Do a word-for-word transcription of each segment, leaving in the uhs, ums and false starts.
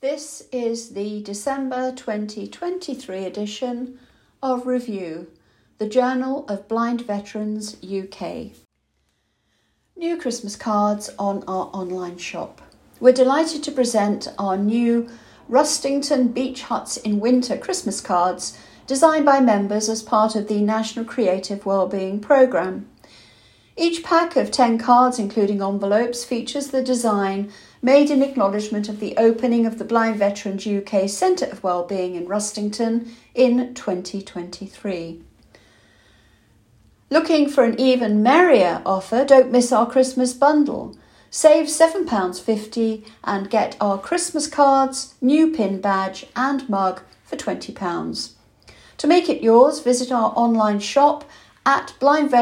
This is the December twenty twenty-three edition of Review, the Journal of Blind Veterans U K. New Christmas cards on our online shop. We're delighted to present our new Rustington Beach Huts in Winter Christmas cards designed by members as part of the National Creative Wellbeing Programme. Each pack of ten cards, including envelopes, features the design made in acknowledgement of the opening of the Blind Veterans U K Centre of Wellbeing in Rustington in twenty twenty-three. Looking for an even merrier offer? Don't miss our Christmas bundle. Save seven pounds fifty and get our Christmas cards, new pin badge and mug for twenty pounds. To make it yours, visit our online shop at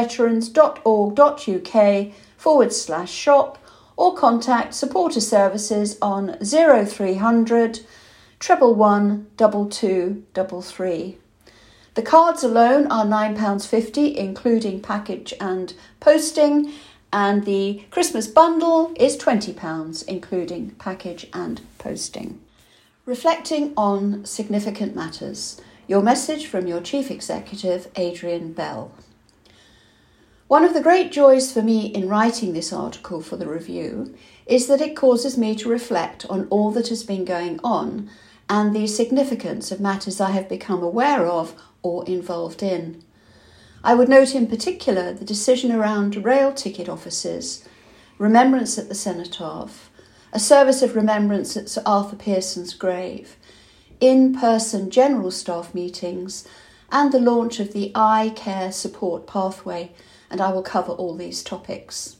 blindveterans.org.uk forward slash shop or contact Supporter Services on zero three hundred, one one one, two two three three. The cards alone are nine pounds fifty, including package and posting, and the Christmas bundle is twenty pounds, including package and posting. Reflecting on significant matters. Your message from your Chief Executive, Adrian Bell. One of the great joys for me in writing this article for the review is that it causes me to reflect on all that has been going on and the significance of matters I have become aware of or involved in. I would note in particular the decision around rail ticket offices, remembrance at the Cenotaph, a service of remembrance at Sir Arthur Pearson's grave, in-person general staff meetings, and the launch of the Eye Care Support Pathway, and I will cover all these topics.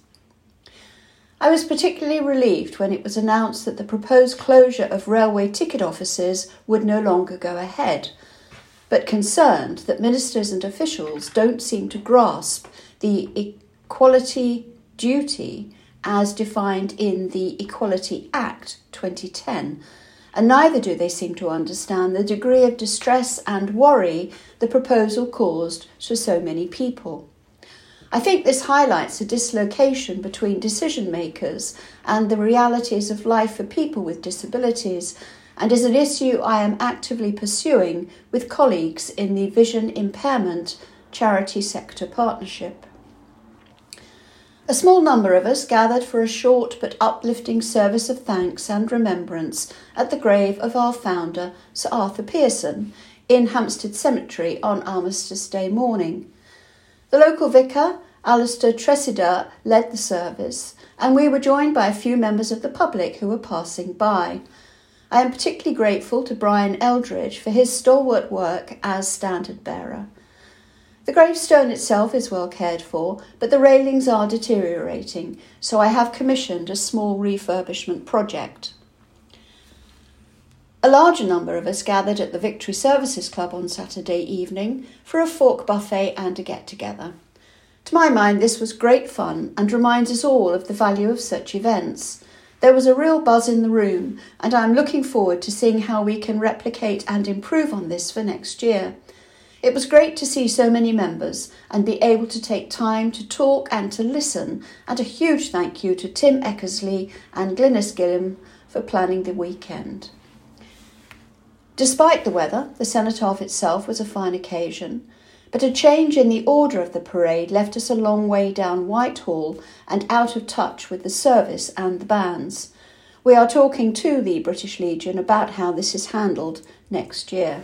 I was particularly relieved when it was announced that the proposed closure of railway ticket offices would no longer go ahead, but concerned that ministers and officials don't seem to grasp the equality duty as defined in the Equality Act twenty ten, and neither do they seem to understand the degree of distress and worry the proposal caused to so many people. I think this highlights a dislocation between decision makers and the realities of life for people with disabilities, and is an issue I am actively pursuing with colleagues in the Vision Impairment Charity Sector Partnership. A small number of us gathered for a short but uplifting service of thanks and remembrance at the grave of our founder, Sir Arthur Pearson, in Hampstead Cemetery on Armistice Day morning. The local vicar, Alistair Tressida, led the service, and we were joined by a few members of the public who were passing by. I am particularly grateful to Brian Eldridge for his stalwart work as standard bearer. The gravestone itself is well cared for, but the railings are deteriorating, so I have commissioned a small refurbishment project. A larger number of us gathered at the Victory Services Club on Saturday evening for a fork buffet and a get-together. To my mind, this was great fun and reminds us all of the value of such events. There was a real buzz in the room, and I'm looking forward to seeing how we can replicate and improve on this for next year. It was great to see so many members and be able to take time to talk and to listen, and a huge thank you to Tim Eckersley and Glynis Gilliam for planning the weekend. Despite the weather, the Cenotaph itself was a fine occasion, but a change in the order of the parade left us a long way down Whitehall and out of touch with the service and the bands. We are talking to the British Legion about how this is handled next year.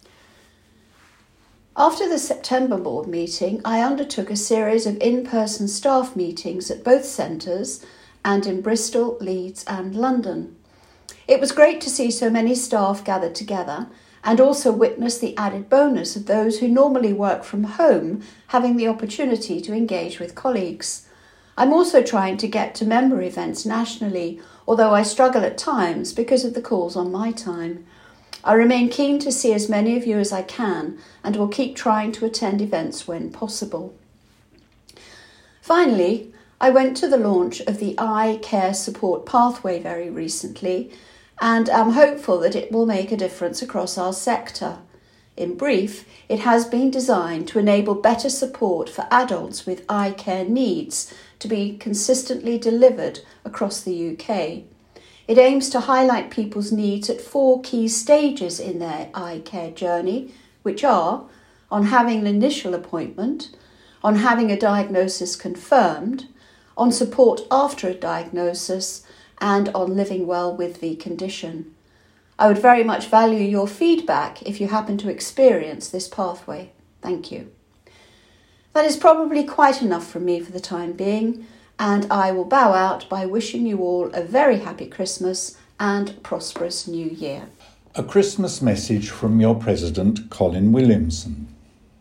After the September board meeting, I undertook a series of in-person staff meetings at both centres and in Bristol, Leeds and London. It was great to see so many staff gathered together and also witness the added bonus of those who normally work from home having the opportunity to engage with colleagues. I'm also trying to get to member events nationally, although I struggle at times because of the calls on my time. I remain keen to see as many of you as I can and will keep trying to attend events when possible. Finally, I went to the launch of the Eye Care Support Pathway very recently, and am hopeful that it will make a difference across our sector. In brief, it has been designed to enable better support for adults with eye care needs to be consistently delivered across the U K. It aims to highlight people's needs at four key stages in their eye care journey, which are on having an initial appointment, on having a diagnosis confirmed, on support after a diagnosis, and on living well with the condition. I would very much value your feedback if you happen to experience this pathway. Thank you. That is probably quite enough from me for the time being, and I will bow out by wishing you all a very happy Christmas and prosperous New Year. A Christmas message from your President, Colin Williamson.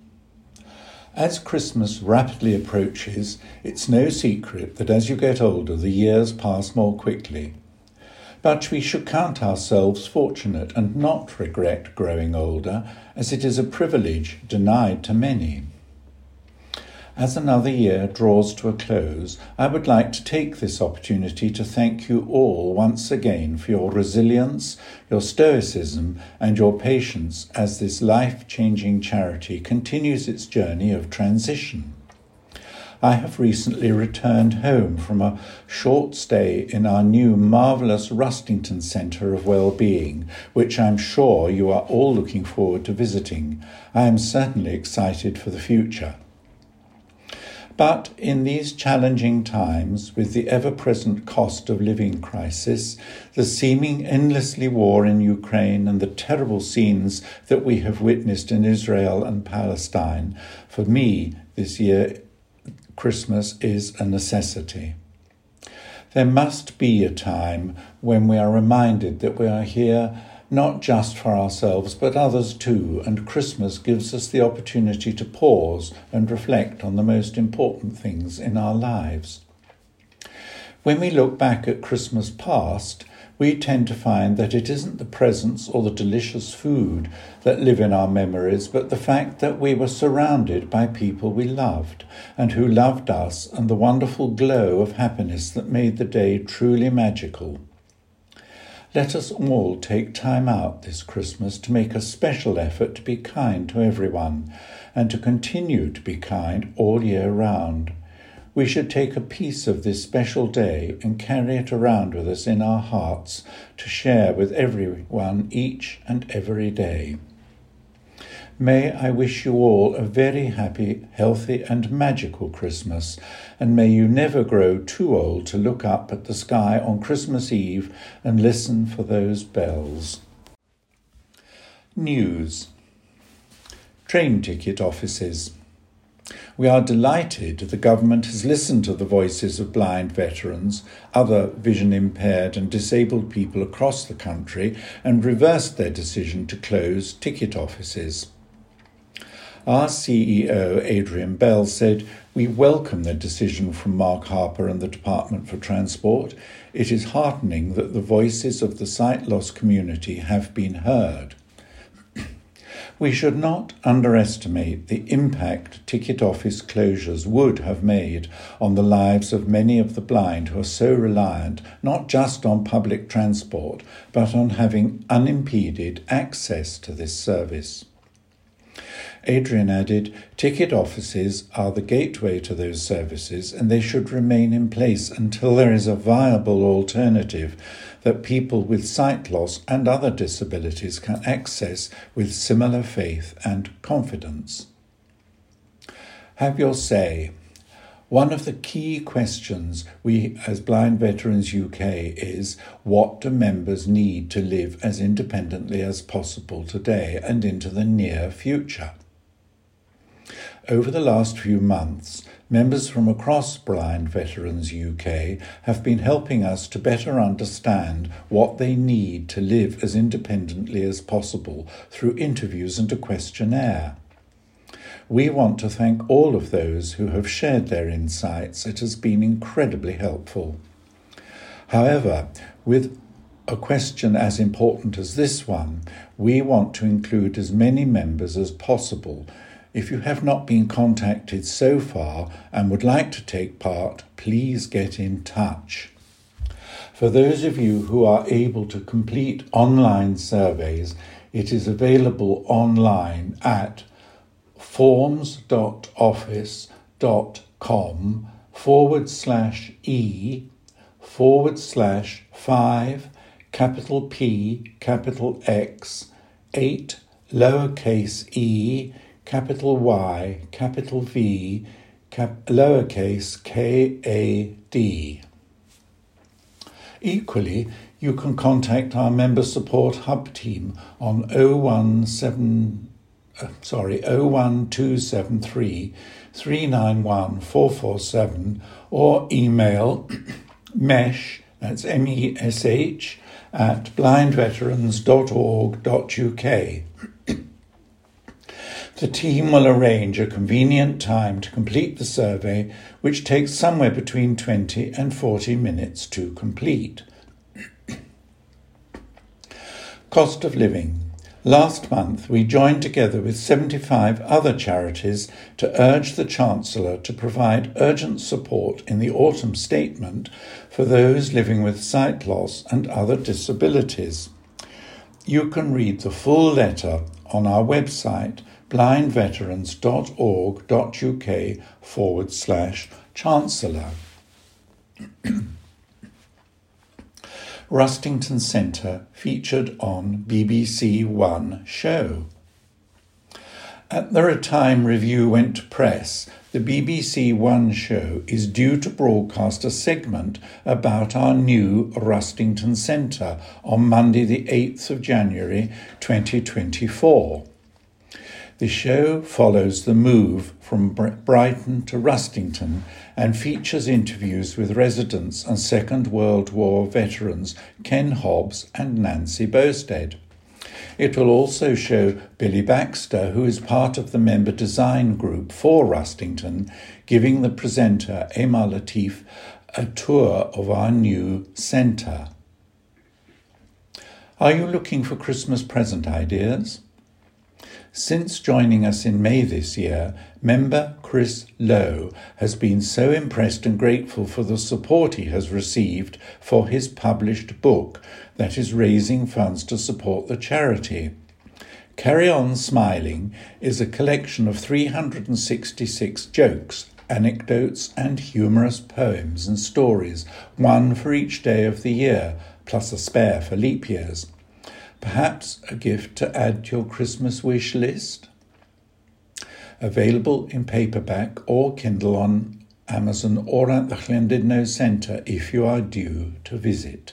As Christmas rapidly approaches, it's no secret that as you get older, the years pass more quickly. But we should count ourselves fortunate and not regret growing older, as it is a privilege denied to many. As another year draws to a close, I would like to take this opportunity to thank you all once again for your resilience, your stoicism, and your patience as this life-changing charity continues its journey of transition. I have recently returned home from a short stay in our new marvellous Rustington Centre of Wellbeing, which I'm sure you are all looking forward to visiting. I am certainly excited for the future. But in these challenging times, with the ever-present cost of living crisis, the seeming endlessly war in Ukraine and the terrible scenes that we have witnessed in Israel and Palestine, for me, this year, Christmas is a necessity. There must be a time when we are reminded that we are here not just for ourselves, but others too, and Christmas gives us the opportunity to pause and reflect on the most important things in our lives. When we look back at Christmas past, we tend to find that it isn't the presents or the delicious food that live in our memories, but the fact that we were surrounded by people we loved and who loved us, and the wonderful glow of happiness that made the day truly magical. Let us all take time out this Christmas to make a special effort to be kind to everyone and to continue to be kind all year round. We should take a piece of this special day and carry it around with us in our hearts to share with everyone each and every day. May I wish you all a very happy, healthy and magical Christmas, and may you never grow too old to look up at the sky on Christmas Eve and listen for those bells. News. Train ticket offices. We are delighted the government has listened to the voices of blind veterans, other vision impaired and disabled people across the country, and reversed their decision to close ticket offices. Our C E O, Adrian Bell, said, "We welcome the decision from Mark Harper and the Department for Transport. It is heartening that the voices of the sight loss community have been heard." We should not underestimate the impact ticket office closures would have made on the lives of many of the blind who are so reliant not just on public transport, but on having unimpeded access to this service. Adrian added, "Ticket offices are the gateway to those services, and they should remain in place until there is a viable alternative that people with sight loss and other disabilities can access with similar faith and confidence." Have your say. One of the key questions we as Blind Veterans U K is, what do members need to live as independently as possible today and into the near future? Over the last few months, members from across Blind Veterans U K have been helping us to better understand what they need to live as independently as possible through interviews and a questionnaire. We want to thank all of those who have shared their insights. It has been incredibly helpful. However, with a question as important as this one, we want to include as many members as possible. If you have not been contacted so far and would like to take part, please get in touch. For those of you who are able to complete online surveys, it is available online at forms.office.com forward slash e forward slash five capital P, capital X, eight, lowercase e, capital Y, capital V, cap- lowercase k a d. Equally, you can contact our Member Support Hub team on oh one seven, uh, sorry, oh one two seven three, three nine one, four four seven or email mesh, that's M E S H, at blind veterans dot org dot U K. The team will arrange a convenient time to complete the survey, which takes somewhere between twenty and forty minutes to complete. Cost of living. Last month, we joined together with seventy-five other charities to urge the Chancellor to provide urgent support in the autumn statement for those living with sight loss and other disabilities. You can read the full letter on our website, blind veterans dot org dot U K forward slash Chancellor. Rustington Centre featured on B B C One show. At the time review went to press, the B B C One show is due to broadcast a segment about our new Rustington Centre on Monday the eighth of January twenty twenty-four. The show follows the move from Brighton to Rustington and features interviews with residents and Second World War veterans Ken Hobbs and Nancy Bowstead. It will also show Billy Baxter, who is part of the member design group for Rustington, giving the presenter Emma Latif a tour of our new centre. Are you looking for Christmas present ideas? Since joining us in May this year, member Chris Lowe has been so impressed and grateful for the support he has received for his published book that is raising funds to support the charity. Carry On Smiling is a collection of three hundred sixty-six jokes, anecdotes and humorous poems and stories, one for each day of the year, plus a spare for leap years. Perhaps a gift to add to your Christmas wish list? Available in paperback or Kindle on Amazon or at the Llandudno Centre if you are due to visit.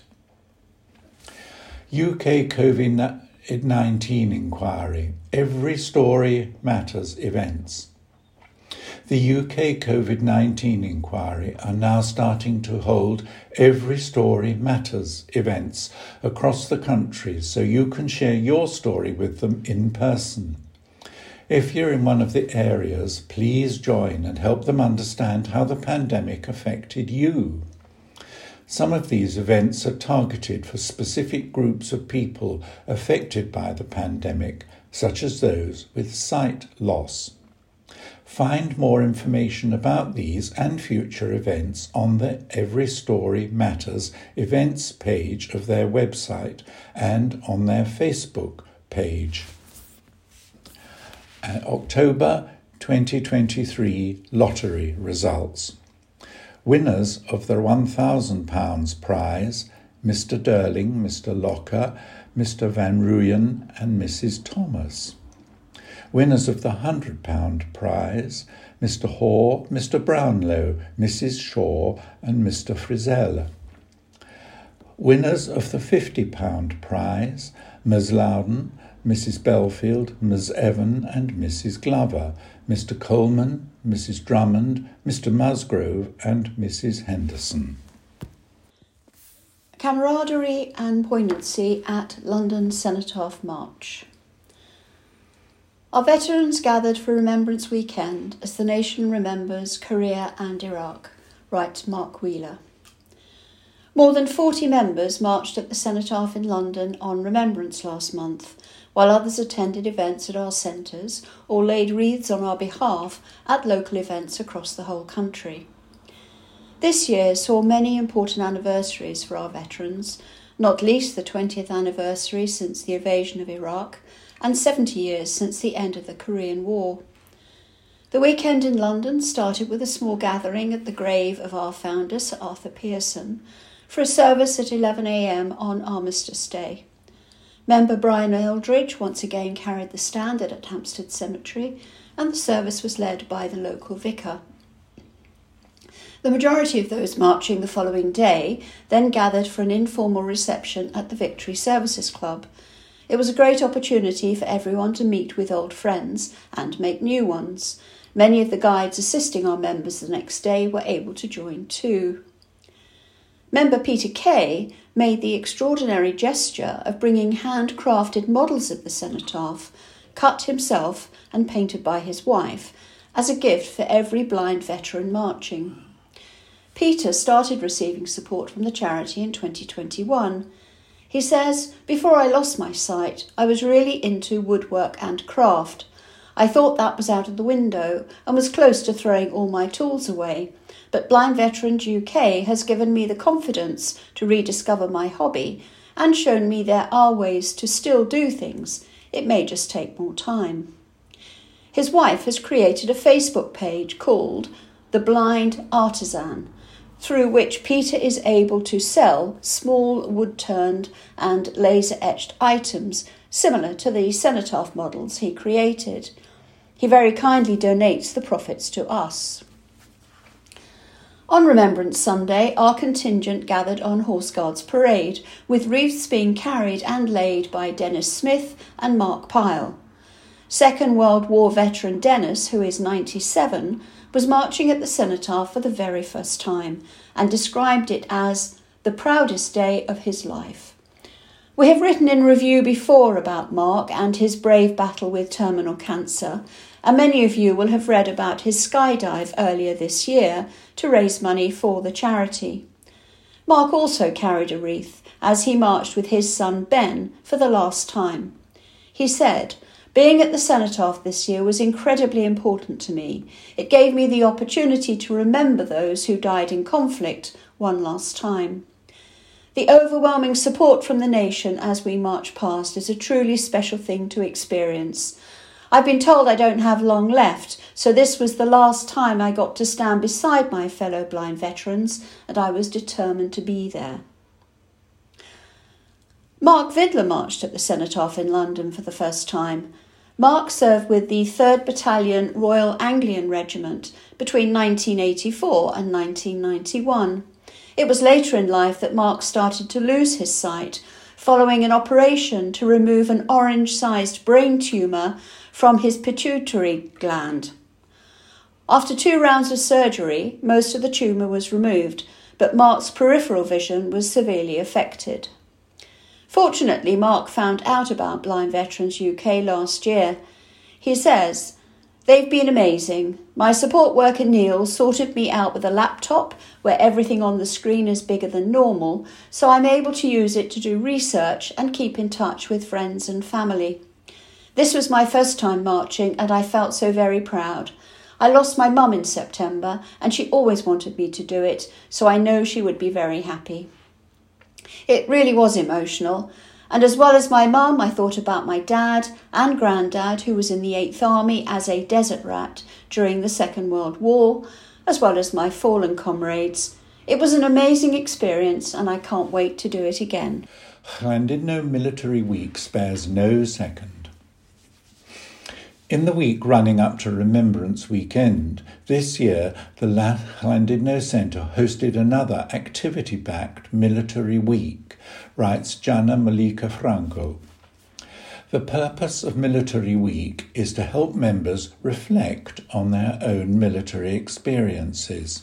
U K COVID nineteen inquiry. Every Story Matters events. The U K COVID nineteen inquiry are now starting to hold Every Story Matters events across the country so you can share your story with them in person. If you're in one of the areas, please join and help them understand how the pandemic affected you. Some of these events are targeted for specific groups of people affected by the pandemic, such as those with sight loss. Find more information about these and future events on the Every Story Matters events page of their website and on their Facebook page. Uh, October twenty twenty-three lottery results. Winners of the one thousand pounds prize, Mister Durling, Mister Locker, Mister Van Ruyen and Missus Thomas. Winners of the one hundred pounds prize, Mister Hoare, Mister Brownlow, Missus Shaw and Mister Frizzell. Winners of the fifty pounds prize, Miz Loudon, Missus Belfield, Miz Evan and Missus Glover, Mister Coleman, Missus Drummond, Mister Musgrove and Missus Henderson. Camaraderie and poignancy at London Cenotaph March. Our veterans gathered for Remembrance Weekend as the nation remembers Korea and Iraq, writes Mark Wheeler. More than forty members marched at the Cenotaph in London on Remembrance last month, while others attended events at our centres or laid wreaths on our behalf at local events across the whole country. This year saw many important anniversaries for our veterans, not least the twentieth anniversary since the invasion of Iraq and seventy years since the end of the Korean War. The weekend in London started with a small gathering at the grave of our founder, Sir Arthur Pearson, for a service at eleven a m on Armistice Day. Member Brian Eldridge once again carried the standard at Hampstead Cemetery, and the service was led by the local vicar. The majority of those marching the following day then gathered for an informal reception at the Victory Services Club. It was a great opportunity for everyone to meet with old friends and make new ones. Many of the guides assisting our members the next day were able to join too. Member Peter Kay made the extraordinary gesture of bringing handcrafted models of the cenotaph, cut himself and painted by his wife, as a gift for every blind veteran marching. Peter started receiving support from the charity in twenty twenty-one. He says, "Before I lost my sight, I was really into woodwork and craft. I thought that was out of the window and was close to throwing all my tools away. But Blind Veterans U K has given me the confidence to rediscover my hobby and shown me there are ways to still do things. It may just take more time." His wife has created a Facebook page called The Blind Artisan, through which Peter is able to sell small wood-turned and laser-etched items similar to the cenotaph models he created. He very kindly donates the profits to us. On Remembrance Sunday, our contingent gathered on Horse Guards Parade, with wreaths being carried and laid by Dennis Smith and Mark Pyle. Second World War veteran Dennis, who is ninety-seven, was marching at the cenotaph for the very first time and described it as the proudest day of his life. We have written in review before about Mark and his brave battle with terminal cancer, and many of you will have read about his skydive earlier this year to raise money for the charity. Mark also carried a wreath as he marched with his son Ben for the last time. He said, "Being at the cenotaph this year was incredibly important to me. It gave me the opportunity to remember those who died in conflict one last time." The overwhelming support from the nation as we march past is a truly special thing to experience. I've been told I don't have long left, so this was the last time I got to stand beside my fellow blind veterans, and I was determined to be there. Mark Vidler marched at the cenotaph in London for the first time. Mark served with the third Battalion Royal Anglian Regiment between nineteen eighty-four and nineteen ninety-one. It was later in life that Mark started to lose his sight, following an operation to remove an orange-sized brain tumour from his pituitary gland. After two rounds of surgery, most of the tumour was removed, but Mark's peripheral vision was severely affected. Fortunately, Mark found out about Blind Veterans U K last year. He says, "They've been amazing. My support worker Neil sorted me out with a laptop where everything on the screen is bigger than normal, so I'm able to use it to do research and keep in touch with friends and family. This was my first time marching and I felt so very proud. I lost my mum in September and she always wanted me to do it, so I know she would be very happy." It really was emotional, and as well as my mum, I thought about my dad and granddad, who was in the eighth Army as a desert rat during the Second World War, as well as my fallen comrades. It was an amazing experience, and I can't wait to do it again. Llandudno Military Week spares no second. In the week running up to Remembrance Weekend, this year the Llandudno Centre hosted another activity-backed military week, writes Jana Malika Franco. The purpose of Military Week is to help members reflect on their own military experiences.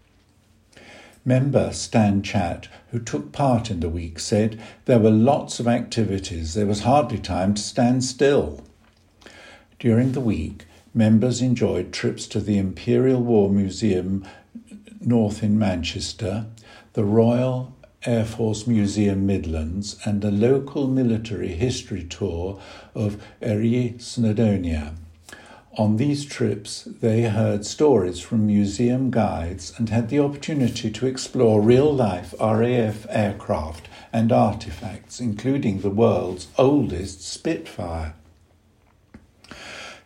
Member Stan Chat, who took part in the week, said there were lots of activities. There was hardly time to stand still. During the week, members enjoyed trips to the Imperial War Museum North in Manchester, the Royal Air Force Museum Midlands, and a local military history tour of Eri Snowdonia. On these trips, they heard stories from museum guides and had the opportunity to explore real-life R A F aircraft and artefacts, including the world's oldest Spitfire.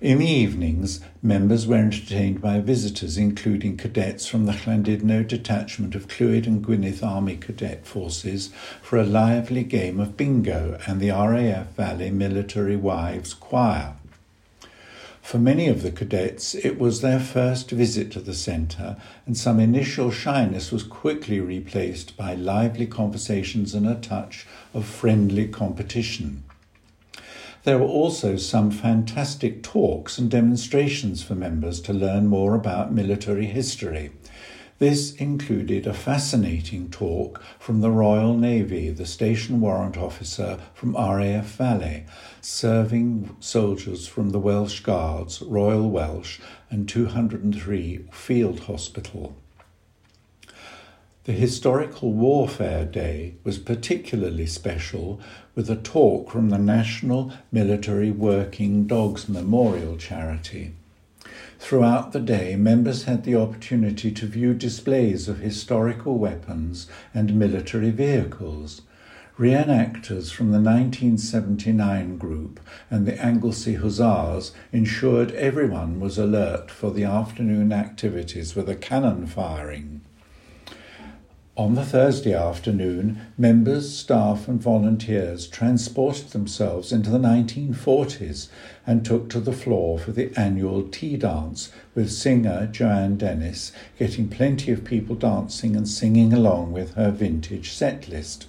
In the evenings, members were entertained by visitors, including cadets from the Llandudno detachment of Clwyd and Gwynedd Army Cadet Forces, for a lively game of bingo, and the R A F Valley Military Wives Choir. For many of the cadets, it was their first visit to the centre, and some initial shyness was quickly replaced by lively conversations and a touch of friendly competition. There were also some fantastic talks and demonstrations for members to learn more about military history. This included a fascinating talk from the Royal Navy, the station warrant officer from R A F Valley, serving soldiers from the Welsh Guards, Royal Welsh and two hundred three Field Hospital. The Historical Warfare Day was particularly special, with a talk from the National Military Working Dogs Memorial Charity. Throughout the day, members had the opportunity to view displays of historical weapons and military vehicles. Reenactors from the nineteen seventy-nine group and the Anglesey Hussars ensured everyone was alert for the afternoon activities with a cannon firing. On the Thursday afternoon, members, staff and volunteers transported themselves into the nineteen forties and took to the floor for the annual tea dance, with singer Joanne Dennis getting plenty of people dancing and singing along with her vintage set list.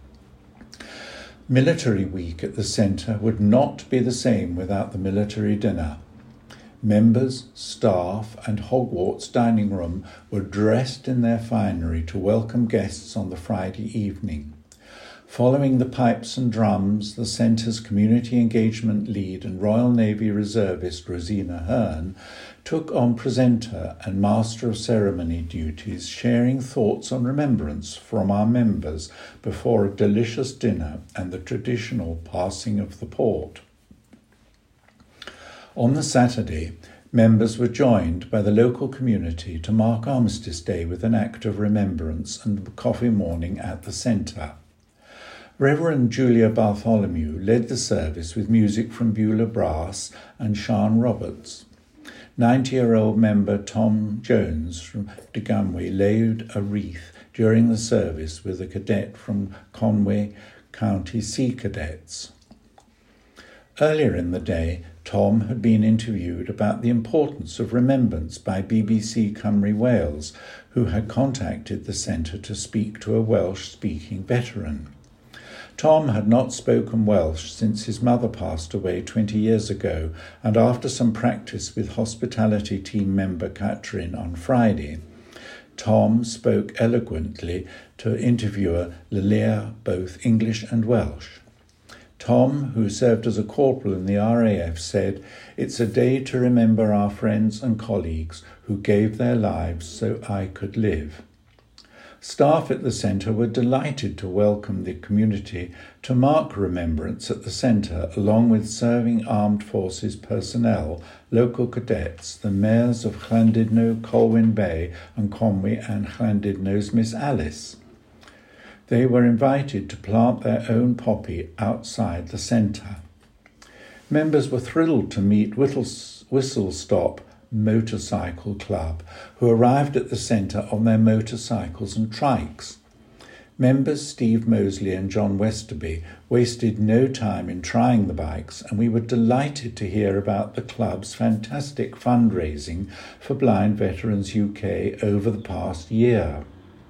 Military Week at the centre would not be the same without the military dinner. Members, staff and Hogwarts dining room were dressed in their finery to welcome guests on the Friday evening. Following the pipes and drums, the centre's community engagement lead and Royal Navy reservist Rosina Hearn took on presenter and master of ceremony duties, sharing thoughts on remembrance from our members before a delicious dinner and the traditional passing of the port. On the Saturday, members were joined by the local community to mark Armistice Day with an act of remembrance and coffee morning at the centre. Reverend Julia Bartholomew led the service with music from Beulah Brass and Sian Roberts. ninety-year-old member Tom Jones from Degamwe laid a wreath during the service with a cadet from Conwy County Sea Cadets. Earlier in the day, Tom had been interviewed about the importance of remembrance by B B C Cymru Wales, who had contacted the centre to speak to a Welsh-speaking veteran. Tom had not spoken Welsh since his mother passed away twenty years ago, and after some practice with hospitality team member Catherine on Friday, Tom spoke eloquently to interviewer Lilia both English and Welsh. Tom, who served as a corporal in the R A F, said, "It's a day to remember our friends and colleagues who gave their lives so I could live." Staff at the centre were delighted to welcome the community to mark remembrance at the centre, along with serving armed forces personnel, local cadets, the mayors of Llandudno, Colwyn Bay and Conwy and Llandudno's Miss Alice. They were invited to plant their own poppy outside the centre. Members were thrilled to meet Whistle Stop Motorcycle Club, who arrived at the centre on their motorcycles and trikes. Members Steve Mosley and John Westerby wasted no time in trying the bikes, and we were delighted to hear about the club's fantastic fundraising for Blind Veterans U K over the past year.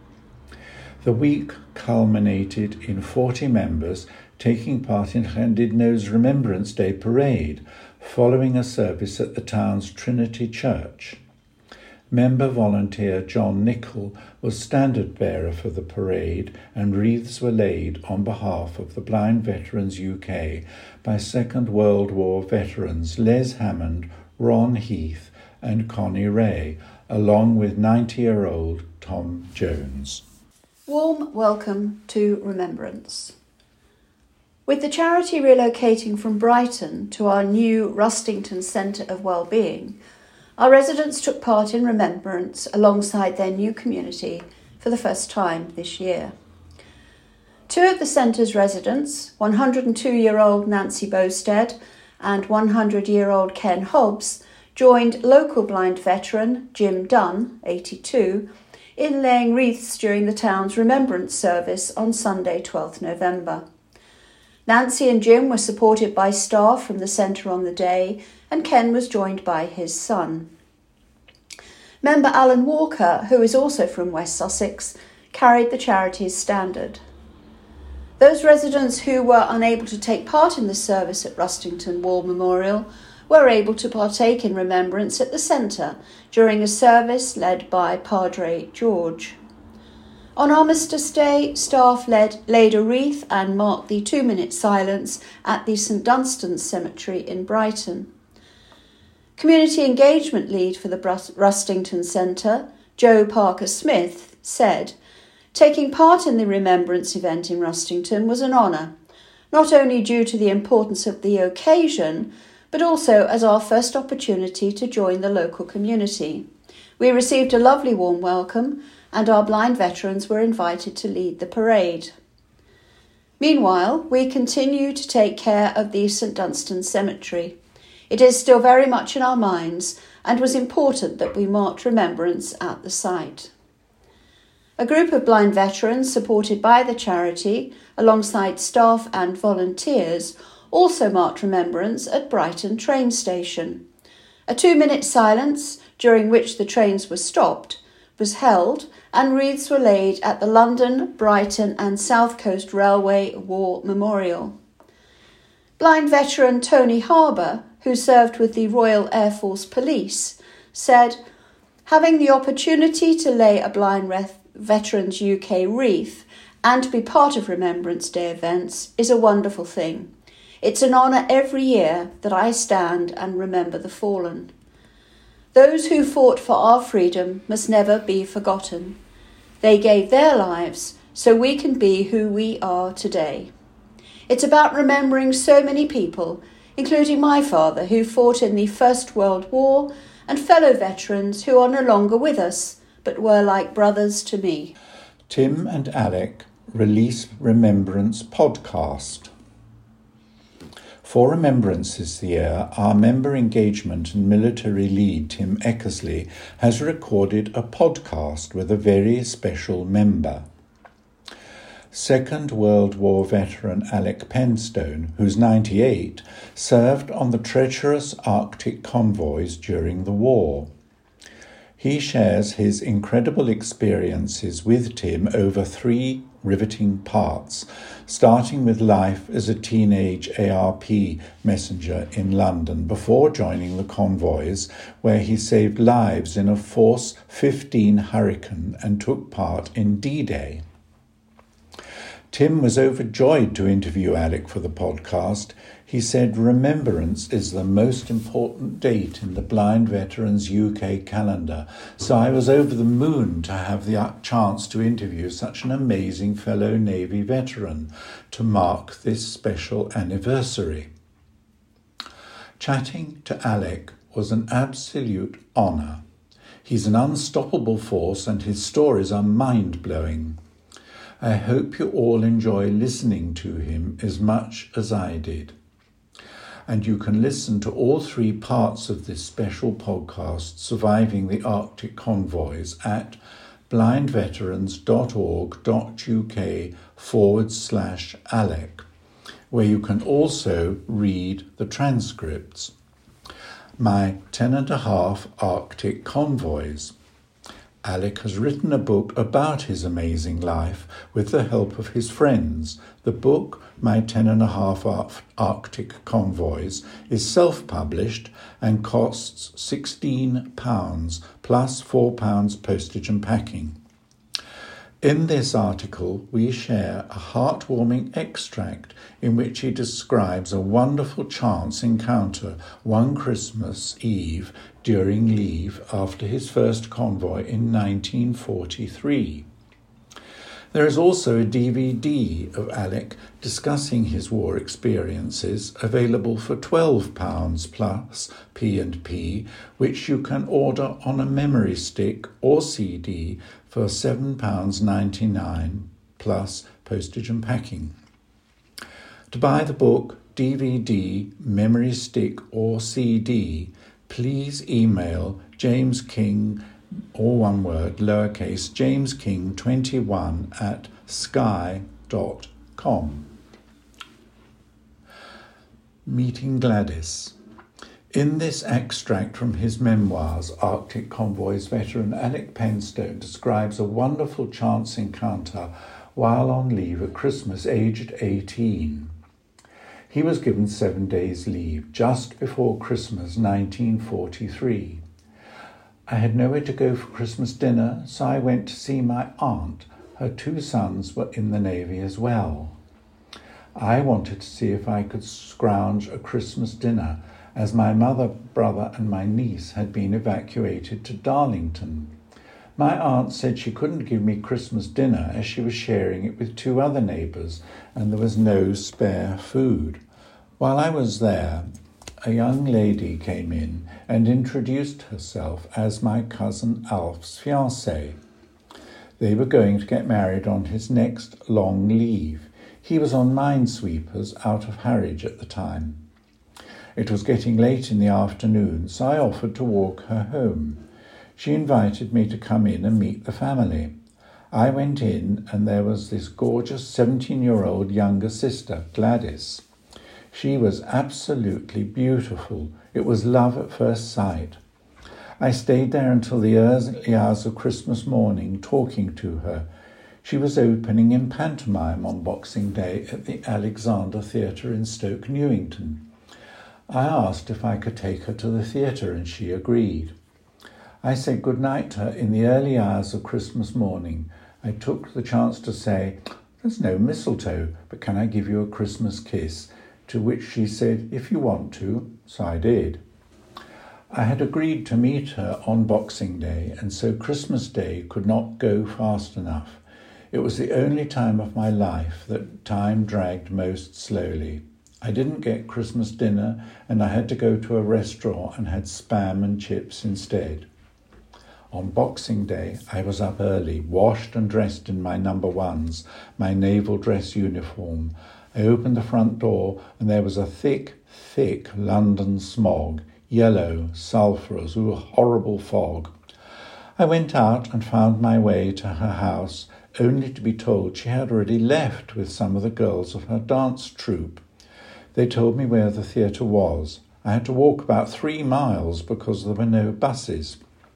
The week culminated in forty members taking part in Llandudno's Remembrance Day parade, following a service at the town's Trinity Church. Member volunteer John Nichol was standard bearer for the parade, and wreaths were laid on behalf of the Blind Veterans U K by Second World War veterans Les Hammond, Ron Heath and Connie Ray, along with ninety-year-old Tom Jones. Warm welcome to Remembrance. With the charity relocating from Brighton to our new Rustington Centre of Wellbeing, our residents took part in Remembrance alongside their new community for the first time this year. Two of the centre's residents, one hundred two-year-old Nancy Bowstead and one hundred-year-old Ken Hobbs joined local blind veteran Jim Dunn, eighty-two, in laying wreaths during the town's remembrance service on Sunday, twelfth November. Nancy and Jim were supported by staff from the centre on the day, and Ken was joined by his son. Member Alan Walker, who is also from West Sussex, carried the charity's standard. Those residents who were unable to take part in the service at Rustington War Memorial were able to partake in remembrance at the centre during a service led by Padre George. On Armistice Day, staff led, laid a wreath and marked the two-minute silence at the St Dunstan's Cemetery in Brighton. Community engagement lead for the Rustington Centre, Joe Parker-Smith, said, "Taking part in the remembrance event in Rustington was an honour, not only due to the importance of the occasion, but also as our first opportunity to join the local community. We received a lovely warm welcome, and our blind veterans were invited to lead the parade." Meanwhile, we continue to take care of the St Dunstan's Cemetery. It is still very much in our minds and was important that we marked remembrance at the site. A group of blind veterans supported by the charity, alongside staff and volunteers, also marked remembrance at Brighton train station. A two-minute silence, during which the trains were stopped, was held and wreaths were laid at the London, Brighton and South Coast Railway War Memorial. Blind veteran Tony Harbour, who served with the Royal Air Force Police, said, "Having the opportunity to lay a blind ref- Veterans U K wreath and to be part of Remembrance Day events is a wonderful thing. It's an honour every year that I stand and remember the fallen. Those who fought for our freedom must never be forgotten. They gave their lives so we can be who we are today. It's about remembering so many people, including my father, who fought in the First World War, and fellow veterans who are no longer with us, but were like brothers to me." Tim and Alec release Remembrance podcast. For Remembrances this year, our member engagement and military lead, Tim Eckersley, has recorded a podcast with a very special member. Second World War veteran Alec Penstone, who's ninety-eight, served on the treacherous Arctic convoys during the war. He shares his incredible experiences with Tim over three riveting parts, starting with life as a teenage A R P messenger in London before joining the convoys, where he saved lives in a Force fifteen Hurricane and took part in D-Day. Tim was overjoyed to interview Alec for the podcast. He said remembrance is the most important date in the Blind Veterans U K calendar, so I was over the moon to have the chance to interview such an amazing fellow Navy veteran to mark this special anniversary. Chatting to Alec was an absolute honour. He's an unstoppable force and his stories are mind-blowing. I hope you all enjoy listening to him as much as I did. And you can listen to all three parts of this special podcast, Surviving the Arctic Convoys, at blindveterans.org.uk forward slash Alec, where you can also read the transcripts. My ten and a half Arctic Convoys. Alec has written a book about his amazing life with the help of his friends. The book, My Ten and a Half Arctic Convoys, is self-published and costs sixteen pounds plus four pounds postage and packing. In this article, we share a heartwarming extract in which he describes a wonderful chance encounter one Christmas Eve during leave after his first convoy in nineteen forty-three. There is also a D V D of Alec discussing his war experiences, available for twelve pounds plus P and P, which you can order on a memory stick or C D for seven pounds ninety-nine plus postage and packing. To buy the book, D V D, memory stick or C D, please email James King, all one word, lowercase, James King twenty-one at sky dot com. Meeting Gladys. In this extract from his memoirs, Arctic Convoys veteran Alec Penstone describes a wonderful chance encounter while on leave at Christmas, aged eighteen. He was given seven days' leave just before Christmas nineteen forty-three. I had nowhere to go for Christmas dinner, so I went to see my aunt. Her two sons were in the Navy as well. I wanted to see if I could scrounge a Christmas dinner, as my mother, brother and my niece had been evacuated to Darlington. My aunt said she couldn't give me Christmas dinner as she was sharing it with two other neighbours and there was no spare food. While I was there, a young lady came in and introduced herself as my cousin Alf's fiancée. They were going to get married on his next long leave. He was on minesweepers out of Harwich at the time. It was getting late in the afternoon, so I offered to walk her home. She invited me to come in and meet the family. I went in and there was this gorgeous seventeen-year-old younger sister, Gladys. She was absolutely beautiful. It was love at first sight. I stayed there until the early hours of Christmas morning talking to her. She was opening in pantomime on Boxing Day at the Alexander Theatre in Stoke Newington. I asked if I could take her to the theatre and she agreed. I said goodnight to her in the early hours of Christmas morning. I took the chance to say, "There's no mistletoe, but can I give you a Christmas kiss?" To which she said, "If you want to," so I did. I had agreed to meet her on Boxing Day, and so Christmas Day could not go fast enough. It was the only time of my life that time dragged most slowly. I didn't get Christmas dinner, and I had to go to a restaurant and had spam and chips instead. On Boxing Day, I was up early, washed and dressed in my number ones, my naval dress uniform. I opened the front door, and there was a thick, thick London smog, yellow, sulphurous, ooh, horrible fog. I went out and found my way to her house, only to be told she had already left with some of the girls of her dance troupe. They told me where the theatre was. I had to walk about three miles because there were no buses.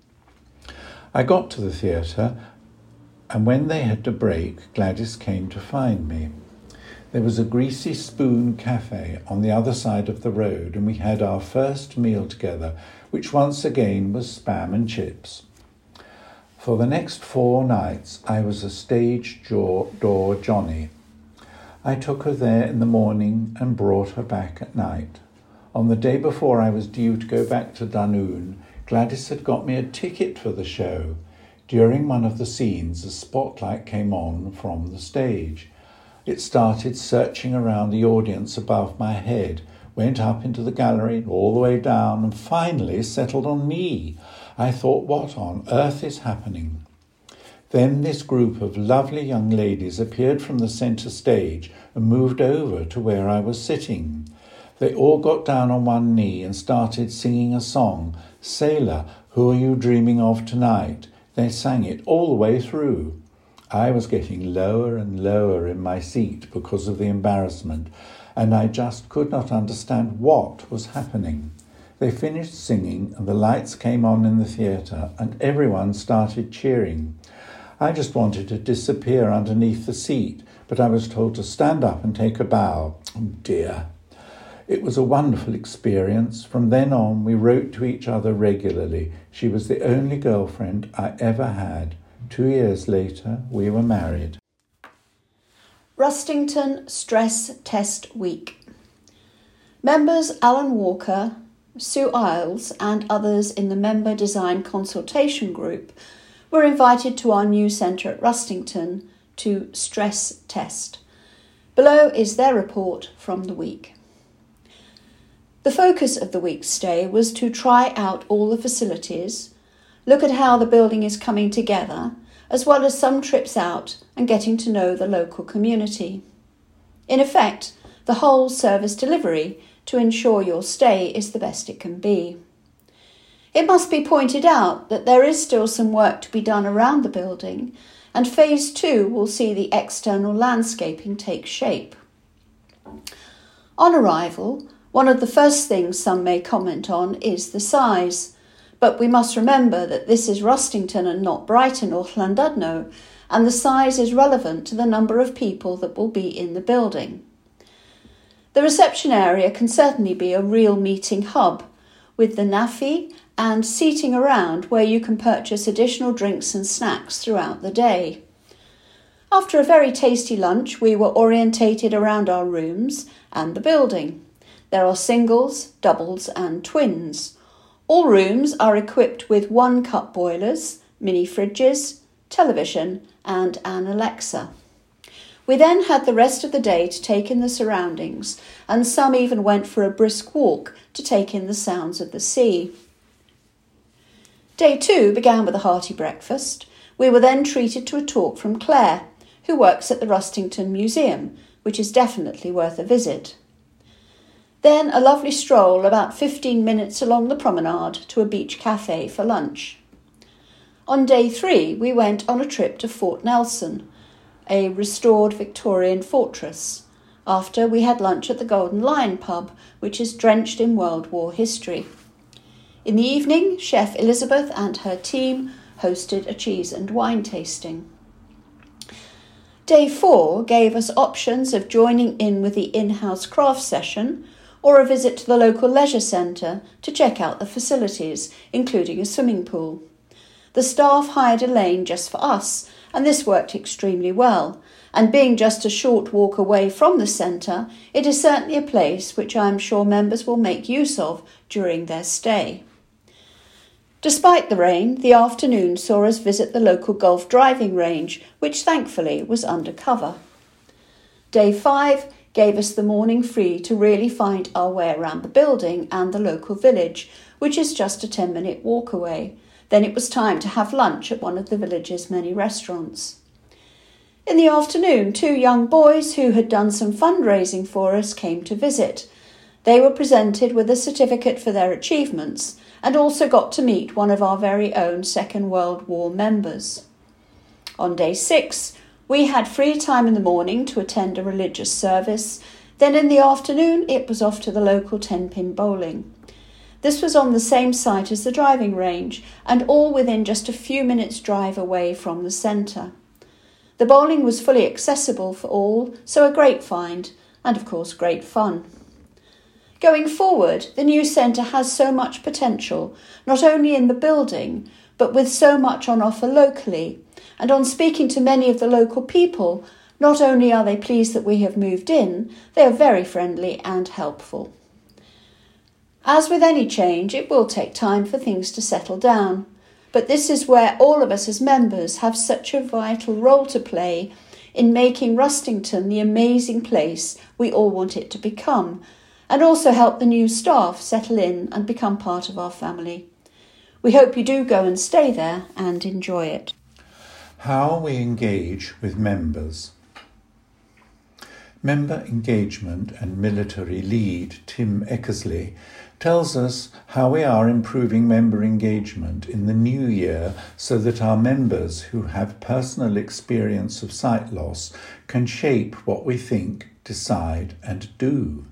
I got to the theatre, and when they had to break, Gladys came to find me. There was a Greasy Spoon cafe on the other side of the road, and we had our first meal together, which once again was spam and chips. For the next four nights, I was a stage door Johnny. I took her there in the morning and brought her back at night. On the day before I was due to go back to Dunoon, Gladys had got me a ticket for the show. During one of the scenes, a spotlight came on from the stage. It started searching around the audience above my head, went up into the gallery, all the way down, and finally settled on me. I thought, what on earth is happening? Then this group of lovely young ladies appeared from the centre stage and moved over to where I was sitting. They all got down on one knee and started singing a song, "Sailor, who are you dreaming of tonight?" They sang it all the way through. I was getting lower and lower in my seat because of the embarrassment, and I just could not understand what was happening. They finished singing and the lights came on in the theatre and everyone started cheering. I just wanted to disappear underneath the seat, but I was told to stand up and take a bow. Oh dear. It was a wonderful experience. From then on, we wrote to each other regularly. She was the only girlfriend I ever had. Two years later, we were married. Rustington Stress Test Week. Members Alan Walker, Sue Isles and others in the Member Design Consultation Group were invited to our new centre at Rustington to stress test. Below is their report from the week. The focus of the week's stay was to try out all the facilities, look at how the building is coming together, as well as some trips out and getting to know the local community. In effect, the whole service delivery to ensure your stay is the best it can be. It must be pointed out that there is still some work to be done around the building, and phase two will see the external landscaping take shape. On arrival, one of the first things some may comment on is the size, but we must remember that this is Rustington and not Brighton or Llandudno, and the size is relevant to the number of people that will be in the building. The reception area can certainly be a real meeting hub, with the naffi and seating around where you can purchase additional drinks and snacks throughout the day. After a very tasty lunch, we were orientated around our rooms and the building. There are singles, doubles and twins. All rooms are equipped with one cup boilers, mini fridges, television and an Alexa. We then had the rest of the day to take in the surroundings, and some even went for a brisk walk to take in the sounds of the sea. Day two began with a hearty breakfast. We were then treated to a talk from Claire, who works at the Rustington Museum, which is definitely worth a visit. Then a lovely stroll about fifteen minutes along the promenade to a beach cafe for lunch. On day three, we went on a trip to Fort Nelson, a restored Victorian fortress. After, we had lunch at the Golden Lion pub, which is drenched in World War history. In the evening, Chef Elizabeth and her team hosted a cheese and wine tasting. Day four gave us options of joining in with the in-house craft session or a visit to the local leisure centre to check out the facilities, including a swimming pool. The staff hired a lane just for us, and this worked extremely well, and being just a short walk away from the centre, it is certainly a place which I am sure members will make use of during their stay. Despite the rain, the afternoon saw us visit the local golf driving range, which thankfully was under cover. Day five gave us the morning free to really find our way around the building and the local village, which is just a ten-minute walk away. Then it was time to have lunch at one of the village's many restaurants. In the afternoon, two young boys who had done some fundraising for us came to visit. They were presented with a certificate for their achievements and also got to meet one of our very own Second World War members. On day six, we had free time in the morning to attend a religious service. Then in the afternoon, it was off to the local ten-pin bowling. This was on the same site as the driving range and all within just a few minutes' drive away from the centre. The bowling was fully accessible for all, so a great find and of course great fun. Going forward, the new centre has so much potential, not only in the building, but with so much on offer locally. And on speaking to many of the local people, not only are they pleased that we have moved in, they are very friendly and helpful. As with any change, it will take time for things to settle down, but this is where all of us as members have such a vital role to play in making Rustington the amazing place we all want it to become, and also help the new staff settle in and become part of our family. We hope you do go and stay there and enjoy it. How we engage with members. Member engagement and military lead Tim Eckersley tells us how we are improving member engagement in the new year so that our members who have personal experience of sight loss can shape what we think, decide and do.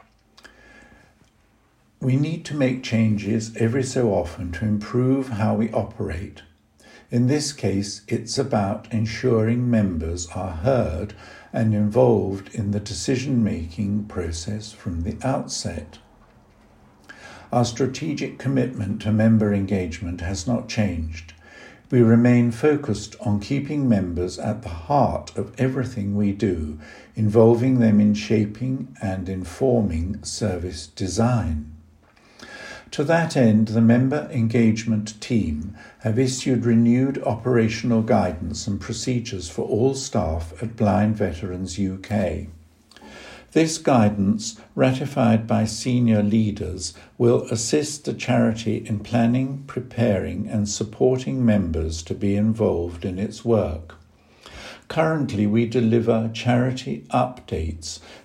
We need to make changes every so often to improve how we operate. In this case, it's about ensuring members are heard and involved in the decision-making process from the outset. Our strategic commitment to member engagement has not changed. We remain focused on keeping members at the heart of everything we do, involving them in shaping and informing service design. To that end, the member engagement team have issued renewed operational guidance and procedures for all staff at Blind Veterans U K. This guidance, ratified by senior leaders, will assist the charity in planning, preparing and supporting members to be involved in its work. Currently, we deliver charity updates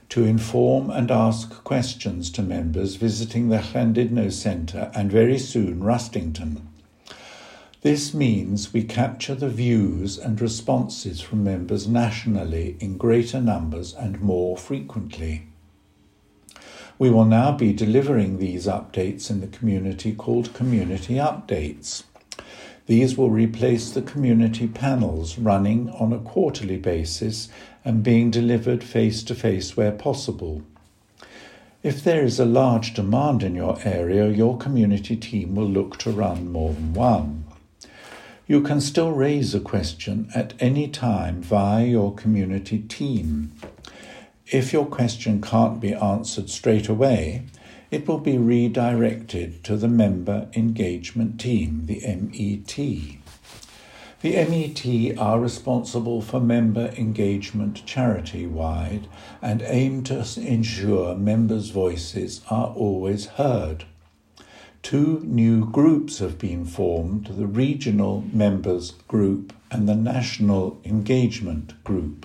to inform and ask questions to members visiting the Llandudno Centre and very soon Rustington. This means we capture the views and responses from members nationally in greater numbers and more frequently. We will now be delivering these updates in the community called Community Updates. These will replace the community panels running on a quarterly basis and being delivered face-to-face where possible. If there is a large demand in your area, your community team will look to run more than one. You can still raise a question at any time via your community team. If your question can't be answered straight away, it will be redirected to the Member Engagement Team, the M E T. The M E T are responsible for member engagement charity-wide and aim to ensure members' voices are always heard. Two new groups have been formed, the Regional Members Group and the National Engagement Group.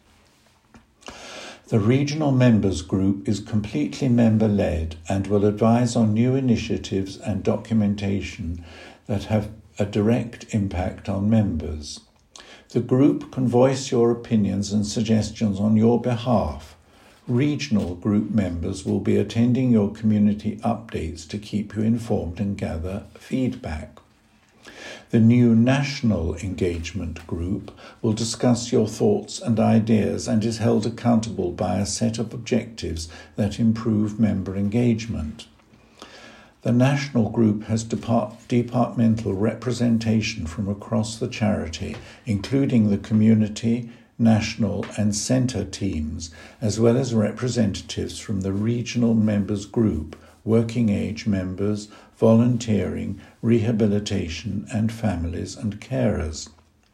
The Regional Members Group is completely member-led and will advise on new initiatives and documentation that have a direct impact on members. The group can voice your opinions and suggestions on your behalf. Regional group members will be attending your community updates to keep you informed and gather feedback. The new National Engagement Group will discuss your thoughts and ideas and is held accountable by a set of objectives that improve member engagement. The National Group has depart- departmental representation from across the charity, including the community, national and centre teams, as well as representatives from the Regional Members Group, working age members, volunteering, rehabilitation and families and carers.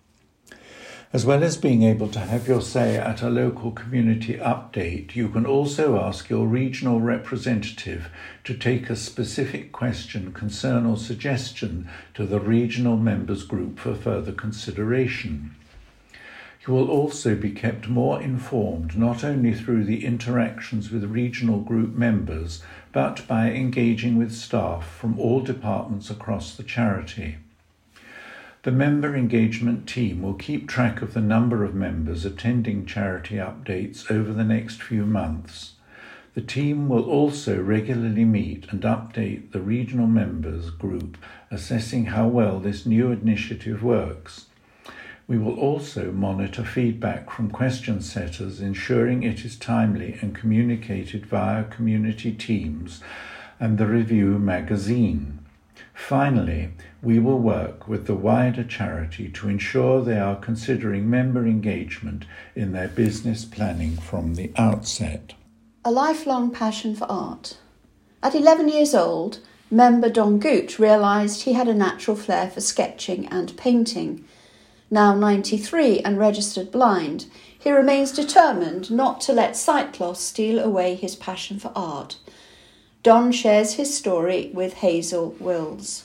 As well as being able to have your say at a local community update, you can also ask your regional representative to take a specific question, concern or suggestion to the Regional Members Group for further consideration. You will also be kept more informed not only through the interactions with regional group members, but by engaging with staff from all departments across the charity. The member engagement team will keep track of the number of members attending charity updates over the next few months. The team will also regularly meet and update the regional members group, assessing how well this new initiative works. We will also monitor feedback from question setters, ensuring it is timely and communicated via community teams and the review magazine. Finally, we will work with the wider charity to ensure they are considering member engagement in their business planning from the outset. A lifelong passion for art. At eleven years old, member Don Gooch realised he had a natural flair for sketching and painting. Now ninety-three and registered blind, he remains determined not to let sight loss steal away his passion for art. Don shares his story with Hazel Wills.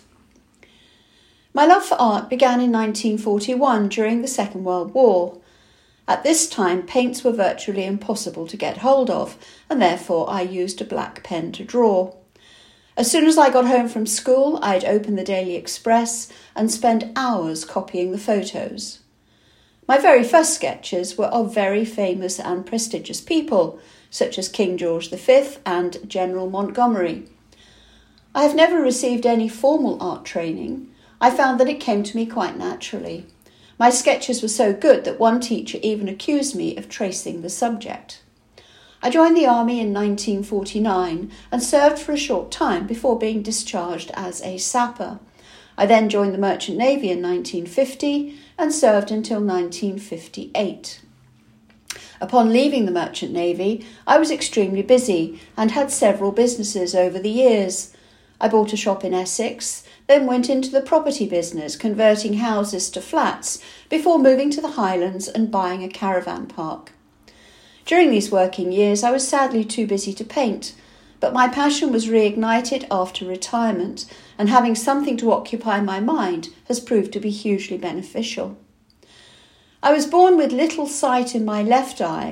My love for art began in nineteen forty-one during the Second World War. At this time, paints were virtually impossible to get hold of, and therefore I used a black pen to draw. As soon as I got home from school, I'd open the Daily Express and spend hours copying the photos. My very first sketches were of very famous and prestigious people, such as King George the Fifth and General Montgomery. I have never received any formal art training. I found that it came to me quite naturally. My sketches were so good that one teacher even accused me of tracing the subject. I joined the army in nineteen forty-nine and served for a short time before being discharged as a sapper. I then joined the Merchant Navy in nineteen fifty and served until nineteen fifty-eight. Upon leaving the Merchant Navy, I was extremely busy and had several businesses over the years. I bought a shop in Essex, then went into the property business, converting houses to flats before moving to the Highlands and buying a caravan park. During these working years, I was sadly too busy to paint, but my passion was reignited after retirement, and having something to occupy my mind has proved to be hugely beneficial. I was born with little sight in my left eye,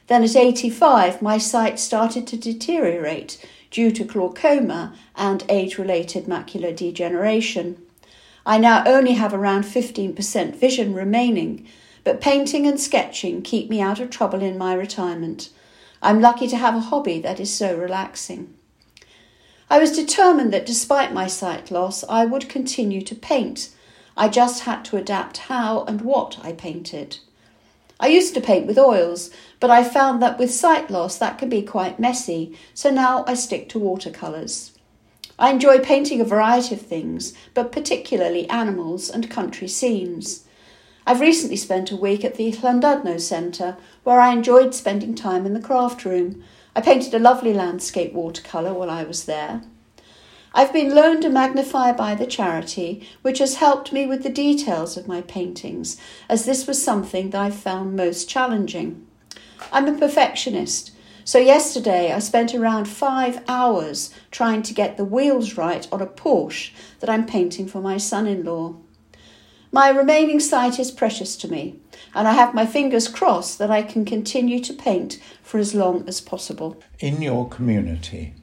Then at eighty-five, my sight started to deteriorate due to glaucoma and age-related macular degeneration. I now only have around fifteen percent vision remaining, but painting and sketching keep me out of trouble in my retirement. I'm lucky to have a hobby that is so relaxing. I was determined that despite my sight loss, I would continue to paint. I just had to adapt how and what I painted. I used to paint with oils, but I found that with sight loss that can be quite messy, so now I stick to watercolours. I enjoy painting a variety of things, but particularly animals and country scenes. I've recently spent a week at the Llandudno Centre, where I enjoyed spending time in the craft room. I painted a lovely landscape watercolour while I was there. I've been loaned a magnifier by the charity, which has helped me with the details of my paintings, as this was something that I found most challenging. I'm a perfectionist, so yesterday I spent around five hours trying to get the wheels right on a Porsche that I'm painting for my son-in-law. My remaining sight is precious to me, and I have my fingers crossed that I can continue to paint for as long as possible. In your community,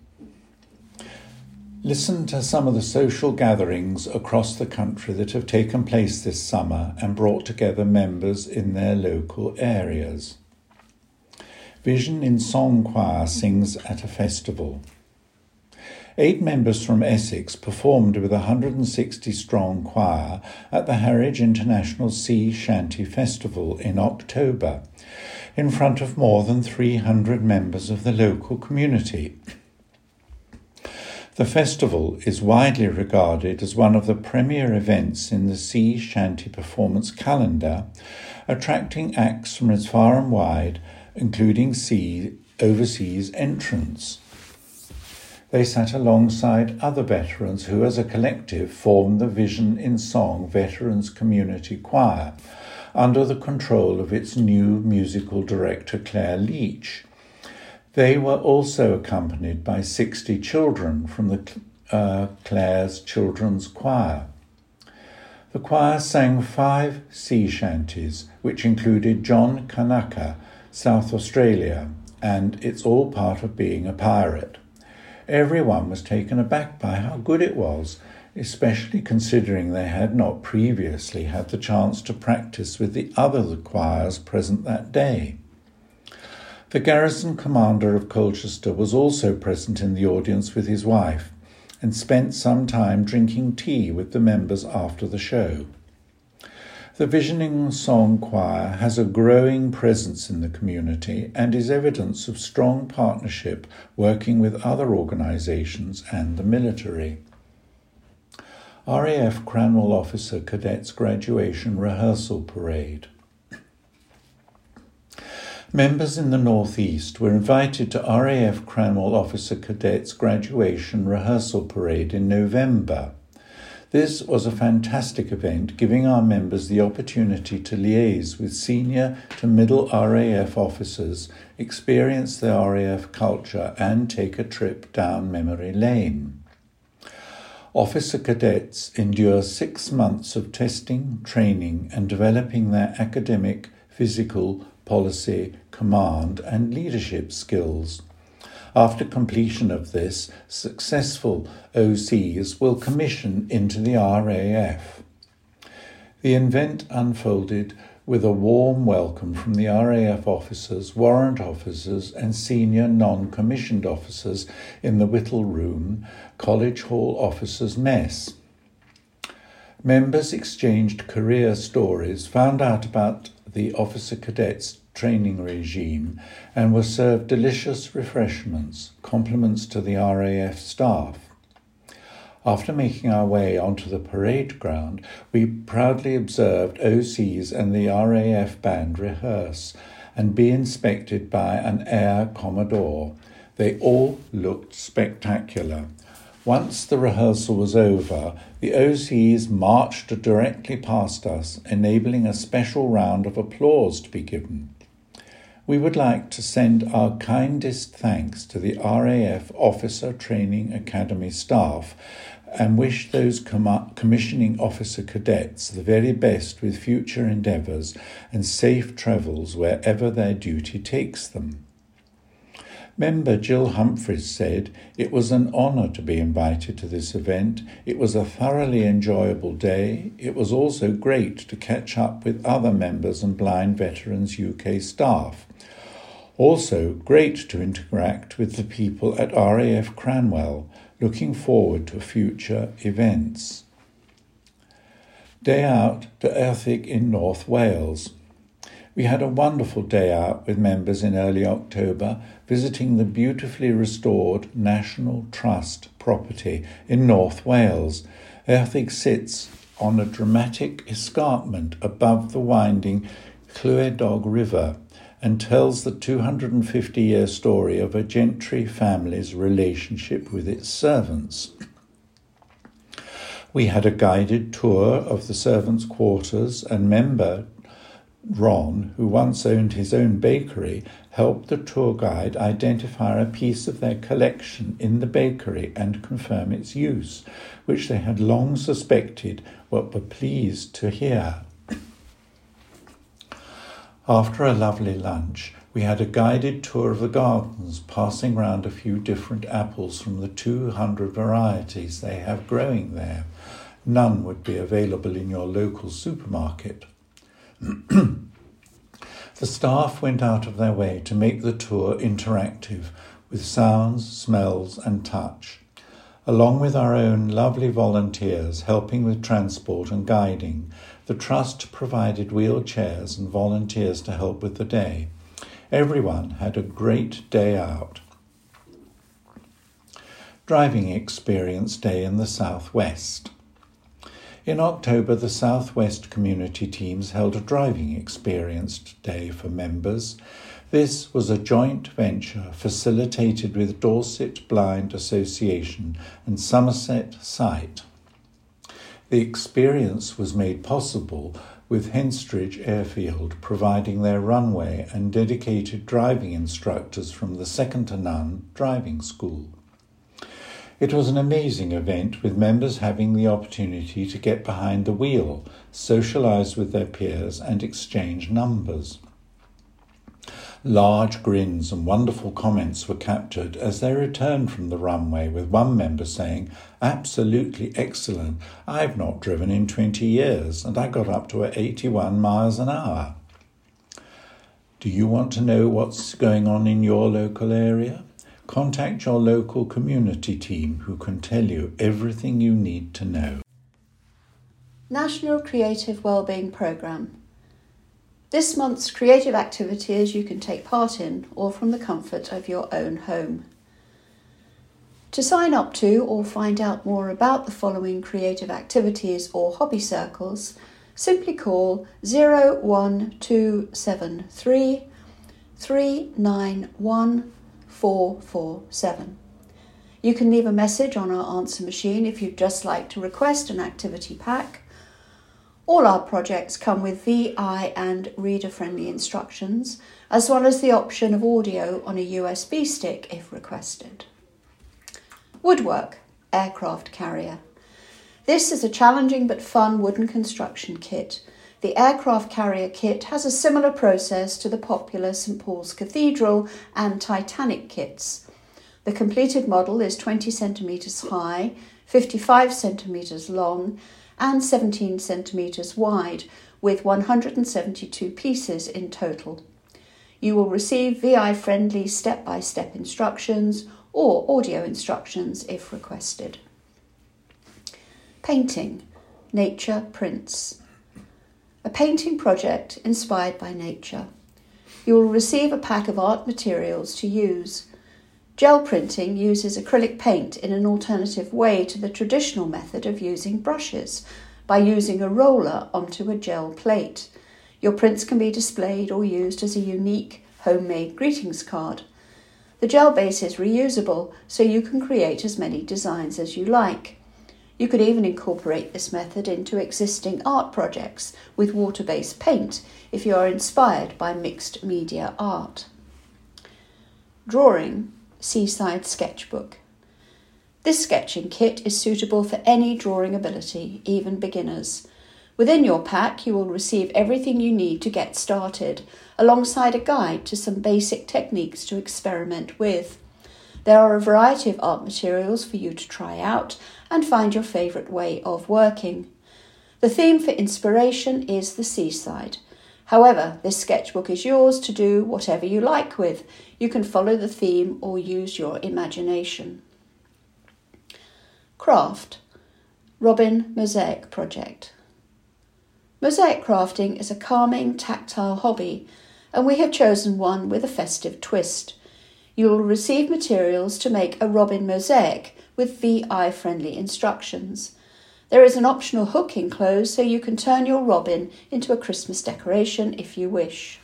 listen to some of the social gatherings across the country that have taken place this summer and brought together members in their local areas. Vision in Song Choir sings at a festival. Eight members from Essex performed with a one hundred sixty strong choir at the Harwich International Sea Shanty Festival in October, in front of more than three hundred members of the local community. The festival is widely regarded as one of the premier events in the Sea Shanty performance calendar, attracting acts from as far and wide, including sea overseas entrants. They sat alongside other veterans who as a collective formed the Vision in Song Veterans Community Choir, under the control of its new musical director Claire Leach. They were also accompanied by sixty children from the uh, Claire's Children's Choir. The choir sang five sea shanties, which included John Kanaka, South Australia, and It's All Part of Being a Pirate. Everyone was taken aback by how good it was, especially considering they had not previously had the chance to practice with the other choirs present that day. The garrison commander of Colchester was also present in the audience with his wife and spent some time drinking tea with the members after the show. The Vision in Song Choir has a growing presence in the community and is evidence of strong partnership working with other organisations and the military. R A F Cranwell Officer Cadets Graduation Rehearsal Parade. Members in the North East were invited to R A F Cranwell Officer Cadets Graduation Rehearsal Parade in November. This was a fantastic event, giving our members the opportunity to liaise with senior to middle R A F officers, experience the R A F culture and take a trip down memory lane. Officer cadets endure six months of testing, training and developing their academic, physical, policy, command and leadership skills. After completion of this, successful O Cs will commission into the R A F. The event unfolded with a warm welcome from the R A F officers, warrant officers and senior non-commissioned officers in the Whittle Room, College Hall Officers' Mess. Members exchanged career stories, found out about the officer cadets training regime and were served delicious refreshments, compliments to the R A F staff. After making our way onto the parade ground, we proudly observed O Cs and the R A F band rehearse and be inspected by an Air Commodore. They all looked spectacular. Once the rehearsal was over, the O Cs marched directly past us, enabling a special round of applause to be given. We would like to send our kindest thanks to the R A F Officer Training Academy staff and wish those com- commissioning officer cadets the very best with future endeavours and safe travels wherever their duty takes them. Member Jill Humphreys said, "It was an honour to be invited to this event. It was a thoroughly enjoyable day. It was also great to catch up with other members and Blind Veterans U K staff. Also great to interact with the people at R A F Cranwell. Looking forward to future events." Day out to Earthig in North Wales. We had a wonderful day out with members in early October, visiting the beautifully restored National Trust property in North Wales. Earthig sits on a dramatic escarpment above the winding Clwydog River and tells the two hundred fifty year story of a gentry family's relationship with its servants. We had a guided tour of the servants' quarters, and member Ron, who once owned his own bakery, helped the tour guide identify a piece of their collection in the bakery and confirm its use, which they had long suspected but were pleased to hear. After a lovely lunch, we had a guided tour of the gardens, passing round a few different apples from the two hundred varieties they have growing there. None would be available in your local supermarket. The staff went out of their way to make the tour interactive with sounds, smells and touch. Along with our own lovely volunteers helping with transport and guiding, the Trust provided wheelchairs and volunteers to help with the day. Everyone had a great day out. Driving Experience Day in the South West. In October, the South West community teams held a driving experience day for members. This was a joint venture facilitated with Dorset Blind Association and Somerset Sight. The experience was made possible with Henstridge Airfield providing their runway and dedicated driving instructors from the Second to None driving school. It was an amazing event with members having the opportunity to get behind the wheel, socialise with their peers and exchange numbers. Large grins and wonderful comments were captured as they returned from the runway, with one member saying, "Absolutely excellent. I've not driven in twenty years and I got up to eighty-one miles an hour. Do you want to know what's going on in your local area? Contact your local community team who can tell you everything you need to know." National Creative Wellbeing Programme. This month's creative activities you can take part in or from the comfort of your own home. To sign up to or find out more about the following creative activities or hobby circles, simply call zero one two seven three three nine one four four seven. You can leave a message on our answer machine if you'd just like to request an activity pack. All our projects come with V I and reader-friendly instructions, as well as the option of audio on a U S B stick if requested. Woodwork, aircraft carrier. This is a challenging but fun wooden construction kit. The aircraft carrier kit has a similar process to the popular St Paul's Cathedral and Titanic kits. The completed model is twenty centimetres high, fifty-five centimetres long and seventeen centimetres wide, with one hundred seventy-two pieces in total. You will receive V I-friendly step-by-step instructions or audio instructions if requested. Painting, nature prints. A painting project inspired by nature. You will receive a pack of art materials to use. Gel printing uses acrylic paint in an alternative way to the traditional method of using brushes, by using a roller onto a gel plate. Your prints can be displayed or used as a unique homemade greetings card. The gel base is reusable, so you can create as many designs as you like. You could even incorporate this method into existing art projects with water-based paint if you are inspired by mixed media art. Drawing Seaside Sketchbook. This sketching kit is suitable for any drawing ability, even beginners. Within your pack, you will receive everything you need to get started, alongside a guide to some basic techniques to experiment with. There are a variety of art materials for you to try out and find your favourite way of working. The theme for inspiration is the seaside. However, this sketchbook is yours to do whatever you like with. You can follow the theme or use your imagination. Craft. Robin Mosaic Project. Mosaic crafting is a calming, tactile hobby, and we have chosen one with a festive twist. You will receive materials to make a robin mosaic with V I-friendly instructions. There is an optional hook enclosed so you can turn your robin into a Christmas decoration if you wish.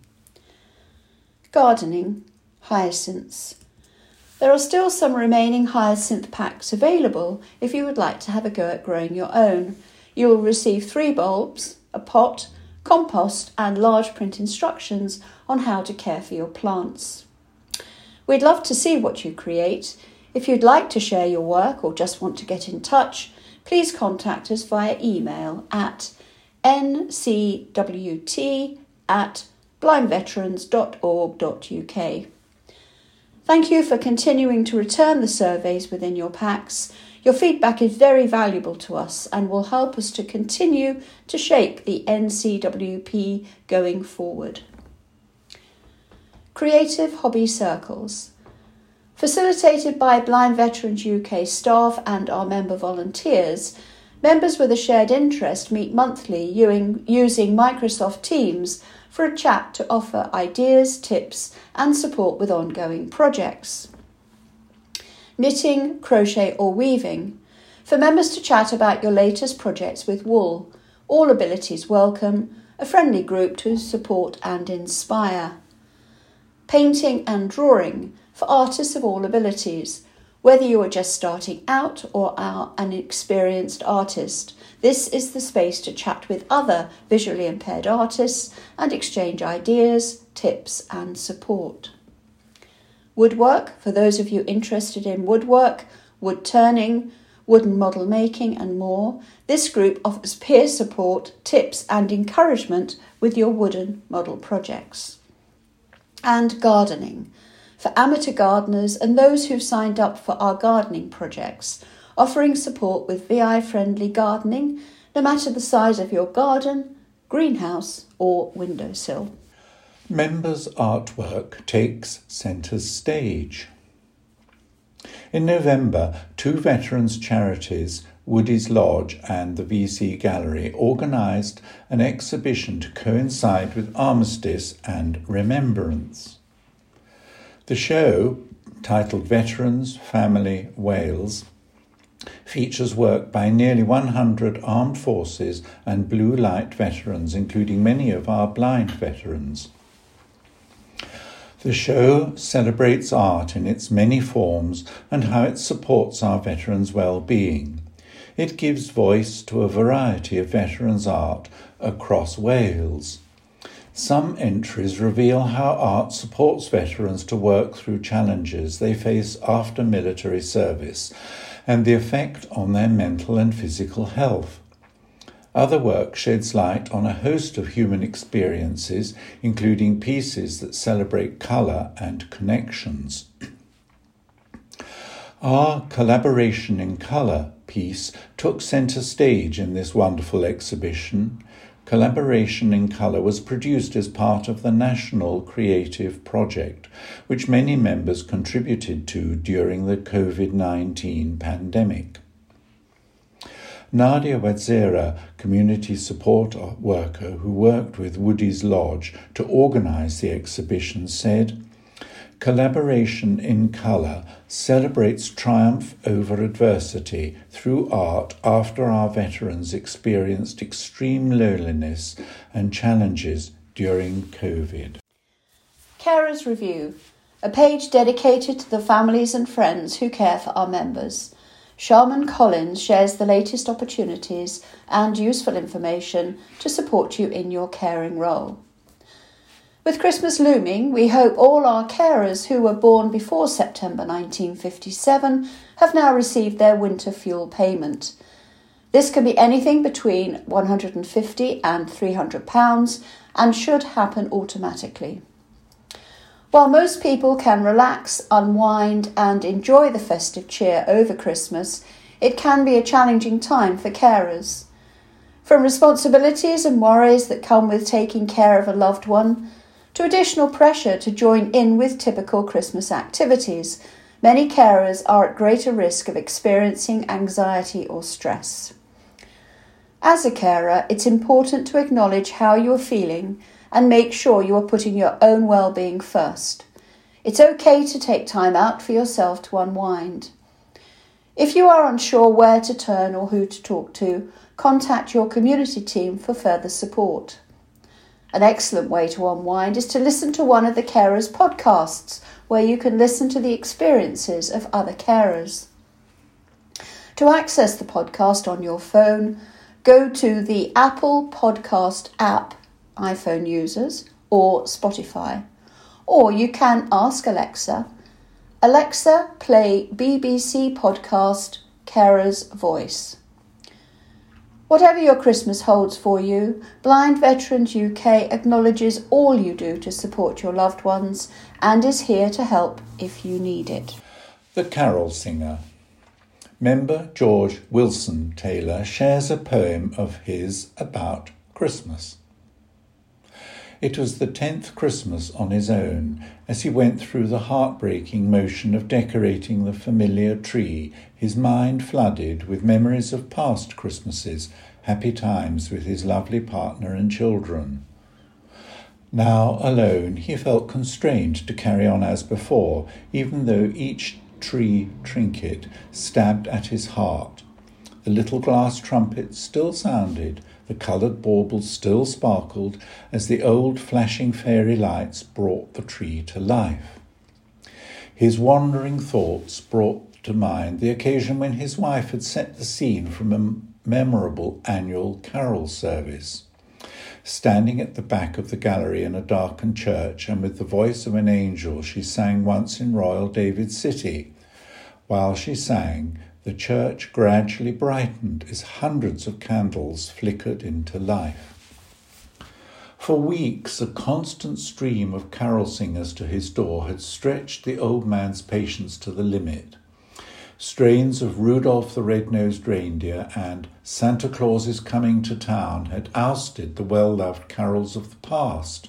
Gardening Hyacinths. There are still some remaining hyacinth packs available if you would like to have a go at growing your own. You will receive three bulbs, a pot, compost and large print instructions on how to care for your plants. We'd love to see what you create. If you'd like to share your work or just want to get in touch, please contact us via email at n c w t at blind veterans dot org dot u k. Thank you for continuing to return the surveys within your packs. Your feedback is very valuable to us and will help us to continue to shape the N C W P going forward. Creative Hobby Circles. Facilitated by Blind Veterans U K staff and our member volunteers, members with a shared interest meet monthly using Microsoft Teams for a chat to offer ideas, tips and support with ongoing projects. Knitting, crochet or weaving. For members to chat about your latest projects with wool. All abilities welcome, a friendly group to support and inspire. Painting and drawing for artists of all abilities. Whether you are just starting out or are an experienced artist, this is the space to chat with other visually impaired artists and exchange ideas, tips and support. Woodwork, for those of you interested in woodwork, wood turning, wooden model making and more. This group offers peer support, tips and encouragement with your wooden model projects. And gardening, for amateur gardeners and those who've signed up for our gardening projects, offering support with V I-friendly gardening, no matter the size of your garden, greenhouse or windowsill. Members' artwork takes centre stage. In November, two veterans' charities, Woody's Lodge and the V C Gallery, organised an exhibition to coincide with Armistice and Remembrance. The show, titled Veterans, Family, Wales, features work by nearly one hundred armed forces and blue light veterans, including many of our blind veterans. The show celebrates art in its many forms and how it supports our veterans' well-being. It gives voice to a variety of veterans' art across Wales. Some entries reveal how art supports veterans to work through challenges they face after military service and the effect on their mental and physical health. Other work sheds light on a host of human experiences, including pieces that celebrate colour and connections. Our Collaboration in Colour piece took centre stage in this wonderful exhibition. Collaboration in Colour was produced as part of the National Creative Project, which many members contributed to during the covid nineteen pandemic. Nadia Wadzera, community support worker who worked with Woody's Lodge to organise the exhibition, said, "Collaboration in Colour celebrates triumph over adversity through art after our veterans experienced extreme loneliness and challenges during COVID." Carers Review, a page dedicated to the families and friends who care for our members. Sharman Collins shares the latest opportunities and useful information to support you in your caring role. With Christmas looming, we hope all our carers who were born before September nineteen fifty-seven have now received their winter fuel payment. This can be anything between one hundred fifty pounds and three hundred pounds and should happen automatically. While most people can relax, unwind and enjoy the festive cheer over Christmas, it can be a challenging time for carers. From responsibilities and worries that come with taking care of a loved one, to additional pressure to join in with typical Christmas activities, many carers are at greater risk of experiencing anxiety or stress. As a carer, it's important to acknowledge how you are feeling and make sure you are putting your own well-being first. It's okay to take time out for yourself to unwind. If you are unsure where to turn or who to talk to, contact your community team for further support. An excellent way to unwind is to listen to one of the carers' podcasts, where you can listen to the experiences of other carers. To access the podcast on your phone, go to the Apple Podcast app, iPhone users, or Spotify. Or you can ask Alexa, Alexa, play B B C podcast Carer's Voice. Whatever your Christmas holds for you, Blind Veterans U K acknowledges all you do to support your loved ones and is here to help if you need it. The Carol Singer. Member George Wilson Taylor shares a poem of his about Christmas. It was the tenth Christmas on his own, as he went through the heartbreaking motion of decorating the familiar tree, his mind flooded with memories of past Christmases, happy times with his lovely partner and children. Now alone, he felt constrained to carry on as before, even though each tree trinket stabbed at his heart. The little glass trumpet still sounded, the coloured baubles still sparkled as the old flashing fairy lights brought the tree to life. His wandering thoughts brought to mind the occasion when his wife had set the scene from a memorable annual carol service. Standing at the back of the gallery in a darkened church, and with the voice of an angel, she sang Once in Royal David City. While she sang, the church gradually brightened as hundreds of candles flickered into life. For weeks, a constant stream of carol singers to his door had stretched the old man's patience to the limit. Strains of Rudolph the Red-Nosed Reindeer and Santa Claus is Coming to Town had ousted the well-loved carols of the past.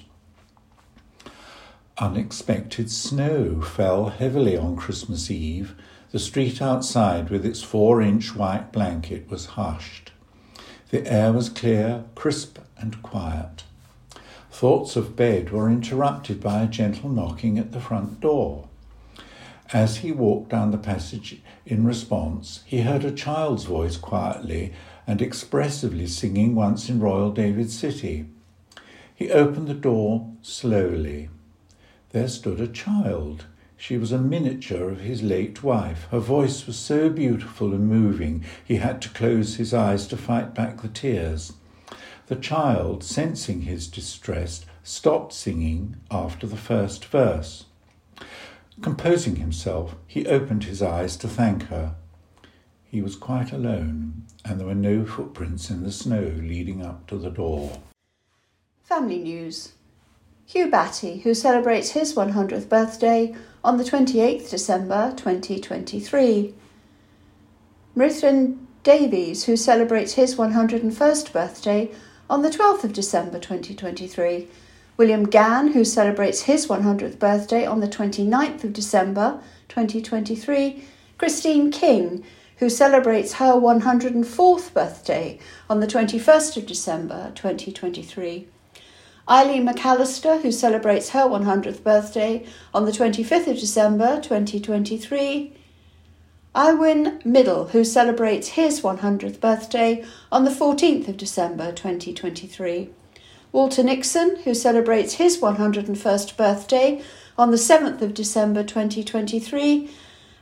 Unexpected snow fell heavily on Christmas Eve. The street outside, with its four-inch white blanket, was hushed. The air was clear, crisp and quiet. Thoughts of bed were interrupted by a gentle knocking at the front door. As he walked down the passage in response, he heard a child's voice quietly and expressively singing Once in Royal David City. He opened the door slowly. There stood a child. She was a miniature of his late wife. Her voice was so beautiful and moving, he had to close his eyes to fight back the tears. The child, sensing his distress, stopped singing after the first verse. Composing himself, he opened his eyes to thank her. He was quite alone, and there were no footprints in the snow leading up to the door. Family news. Hugh Batty, who celebrates his one hundredth birthday on the twenty-eighth of December twenty twenty-three. Mrithan Davies, who celebrates his one hundred first birthday on the twelfth of December twenty twenty-three. William Gann, who celebrates his one hundredth birthday on the twenty-ninth of December twenty twenty-three. Christine King, who celebrates her one hundred fourth birthday on the twenty-first of December twenty twenty-three. Eileen McAllister, who celebrates her one hundredth birthday on the twenty-fifth of December twenty twenty-three. Iwin Middle, who celebrates his one hundredth birthday on the fourteenth of December twenty twenty-three. Walter Nixon, who celebrates his one hundred first birthday on the seventh of December twenty twenty-three.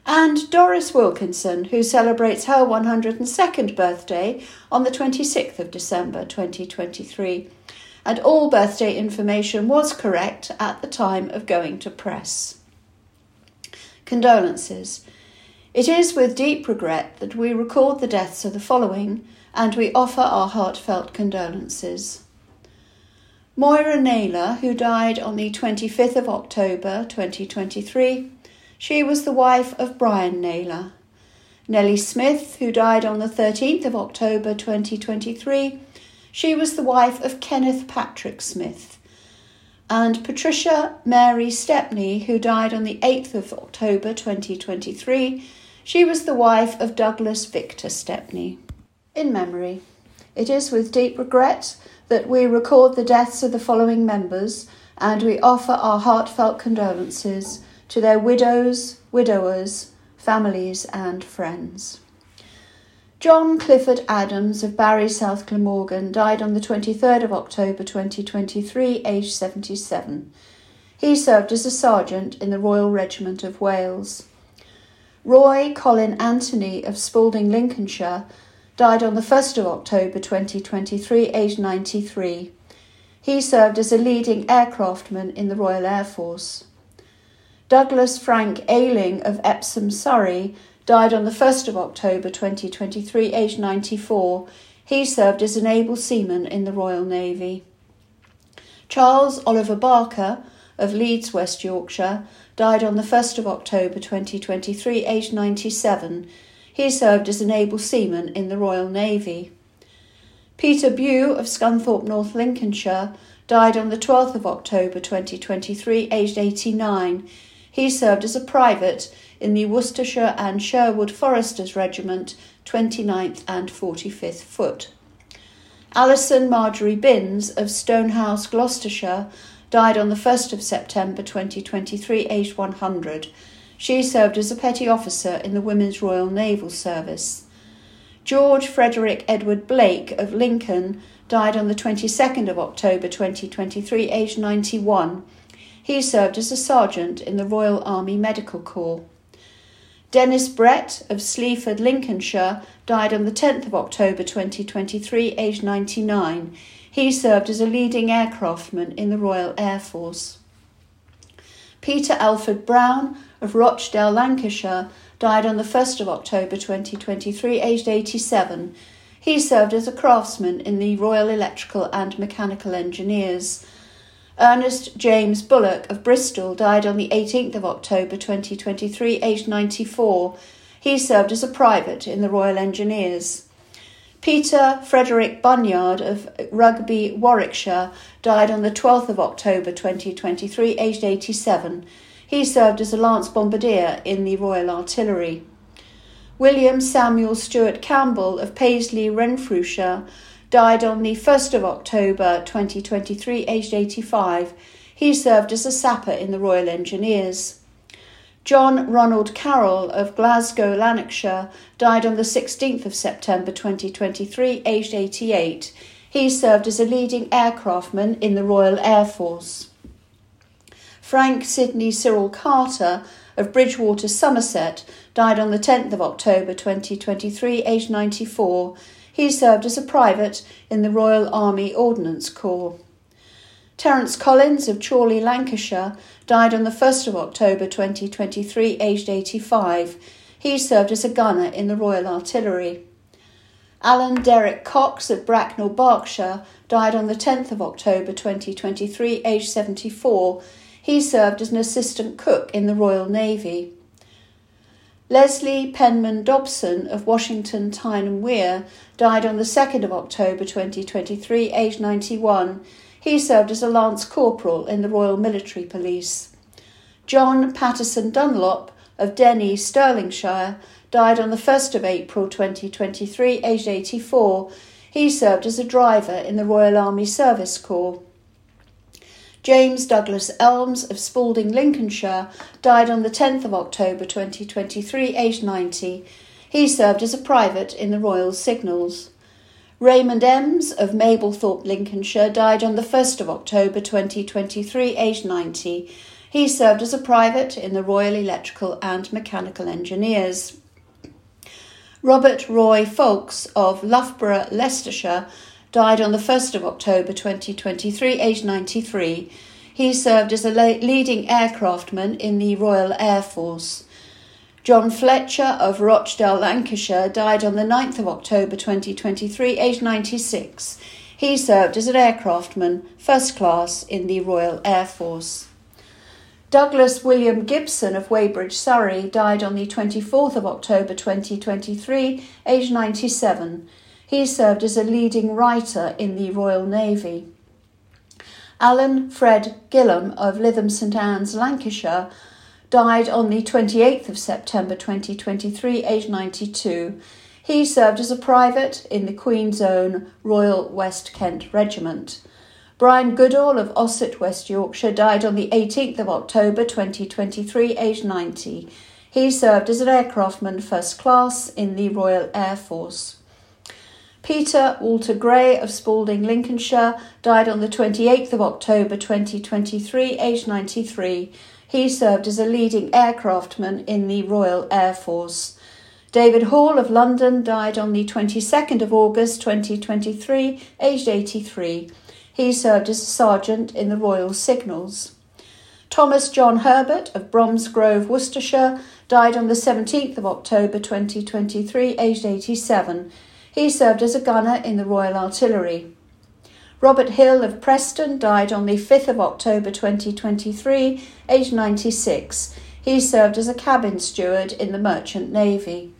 And Doris Wilkinson, who celebrates her one hundred second birthday on the twenty-sixth of December twenty twenty-three. And all birthday information was correct at the time of going to press. Condolences. It is with deep regret that we record the deaths of the following, and we offer our heartfelt condolences. Moira Naylor, who died on the twenty-fifth of October twenty twenty-three. She was the wife of Brian Naylor. Nellie Smith, who died on the thirteenth of October twenty twenty-three. She was the wife of Kenneth Patrick Smith. And Patricia Mary Stepney, who died on the eighth of October twenty twenty-three. She was the wife of Douglas Victor Stepney. In memory. It is with deep regret that we record the deaths of the following members, and we offer our heartfelt condolences to their widows, widowers, families and friends. John Clifford Adams of Barry, South Glamorgan, died on the twenty-third of October twenty twenty-three, aged seventy-seven. He served as a sergeant in the Royal Regiment of Wales. Roy Colin Anthony of Spalding, Lincolnshire, died on the first of October twenty twenty-three, aged ninety-three. He served as a leading aircraftman in the Royal Air Force. Douglas Frank Ayling of Epsom, Surrey, died on the first of October twenty twenty-three, aged ninety-four. He served as an able seaman in the Royal Navy. Charles Oliver Barker of Leeds, West Yorkshire, died on the first of October twenty twenty-three, aged ninety-seven. He served as an able seaman in the Royal Navy. Peter Bew of Scunthorpe, North Lincolnshire, died on the twelfth of October twenty twenty-three, aged eighty-nine. He served as a private in the Worcestershire and Sherwood Foresters Regiment, twenty-ninth and forty-fifth Foot. Alison Marjorie Binns of Stonehouse, Gloucestershire, died on the first of September twenty twenty-three, aged one hundred. She served as a petty officer in the Women's Royal Naval Service. George Frederick Edward Blake of Lincoln died on the twenty-second of October twenty twenty-three, aged ninety-one. He served as a sergeant in the Royal Army Medical Corps. Dennis Brett of Sleaford, Lincolnshire, died on the tenth of October twenty twenty-three, aged ninety-nine. He served as a leading aircraftman in the Royal Air Force. Peter Alfred Brown of Rochdale, Lancashire, died on the first of October twenty twenty-three, aged eighty-seven. He served as a craftsman in the Royal Electrical and Mechanical Engineers. Ernest James Bullock of Bristol died on the eighteenth of October twenty twenty-three, aged ninety-four. He served as a private in the Royal Engineers. Peter Frederick Bunyard of Rugby, Warwickshire, died on the twelfth of October twenty twenty-three, aged eighty-seven. He served as a lance bombardier in the Royal Artillery. William Samuel Stewart Campbell of Paisley, Renfrewshire, died on the first of October twenty twenty-three, aged eighty-five. He served as a sapper in the Royal Engineers. John Ronald Carroll of Glasgow, Lanarkshire, died on the sixteenth of September twenty twenty-three, aged eighty-eight. He served as a leading aircraftman in the Royal Air Force. Frank Sidney Cyril Carter of Bridgewater, Somerset, died on the tenth of October twenty twenty-three, aged ninety-four. He served as a private in the Royal Army Ordnance Corps. Terence Collins of Chorley, Lancashire, died on the first of October twenty twenty-three, aged eighty-five. He served as a gunner in the Royal Artillery. Alan Derek Cox of Bracknell, Berkshire, died on the tenth of October twenty twenty-three, aged seventy-four. He served as an assistant cook in the Royal Navy. Leslie Penman Dobson of Washington, Tyne and Wear, died on the second of October twenty twenty-three, aged ninety-one. He served as a Lance Corporal in the Royal Military Police. John Patterson Dunlop of Denny, Stirlingshire, died on the first of April twenty twenty-three, aged eighty-four. He served as a driver in the Royal Army Service Corps. James Douglas Elms of Spalding, Lincolnshire, died on the tenth of October twenty twenty-three, aged ninety. He served as a private in the Royal Signals. Raymond Ems of Mablethorpe, Lincolnshire, died on the first of October twenty twenty-three, aged ninety. He served as a private in the Royal Electrical and Mechanical Engineers. Robert Roy Folks of Loughborough, Leicestershire, died on the first of October twenty twenty-three, aged ninety-three. He served as a leading aircraftman in the Royal Air Force. John Fletcher of Rochdale, Lancashire, died on the ninth of October twenty twenty-three, aged ninety-six. He served as an aircraftman, first class, in the Royal Air Force. Douglas William Gibson of Weybridge, Surrey, died on the twenty-fourth of October twenty twenty-three, aged ninety-seven. He served as a leading writer in the Royal Navy. Alan Fred Gillam of Lytham St Anne's, Lancashire, died on the twenty-eighth of September twenty twenty-three, aged ninety-two. He served as a private in the Queen's Own Royal West Kent Regiment. Brian Goodall of Ossett, West Yorkshire, died on the eighteenth of October twenty twenty-three, aged ninety. He served as an aircraftman first class in the Royal Air Force. Peter Walter Gray of Spalding, Lincolnshire, died on the twenty-eighth of October twenty twenty-three, aged ninety-three. He served as a leading aircraftman in the Royal Air Force. David Hall of London died on the twenty-second of August twenty twenty-three, aged eighty-three. He served as a sergeant in the Royal Signals. Thomas John Herbert of Bromsgrove, Worcestershire, died on the seventeenth of October twenty twenty-three, aged eighty-seven. He served as a gunner in the Royal Artillery. Robert Hill of Preston died on the fifth of October twenty twenty-three, aged ninety-six. He served as a cabin steward in the Merchant Navy.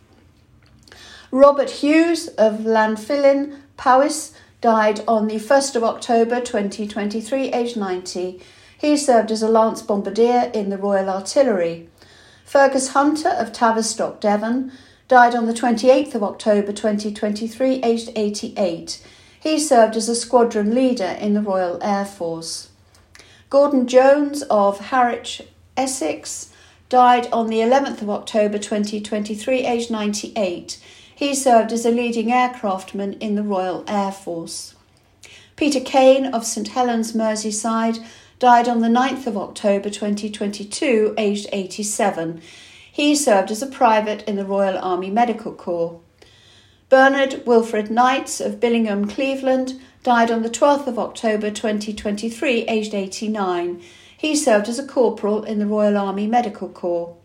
Robert Hughes of Llanfillin, Powys, died on the first of October twenty twenty-three, aged ninety. He served as a lance bombardier in the Royal Artillery. Fergus Hunter of Tavistock, Devon, died on the twenty-eighth of October twenty twenty-three, aged eighty-eight. He served as a squadron leader in the Royal Air Force. Gordon Jones of Harwich, Essex, died on the eleventh of October twenty twenty-three, aged ninety-eight. He served as a leading aircraftman in the Royal Air Force. Peter Kane of St Helens, Merseyside, died on the ninth of October twenty twenty-two, aged eighty-seven. He served as a private in the Royal Army Medical Corps. Bernard Wilfred Knights of Billingham, Cleveland, died on the twelfth of October twenty twenty-three, aged eighty-nine. He served as a corporal in the Royal Army Medical Corps.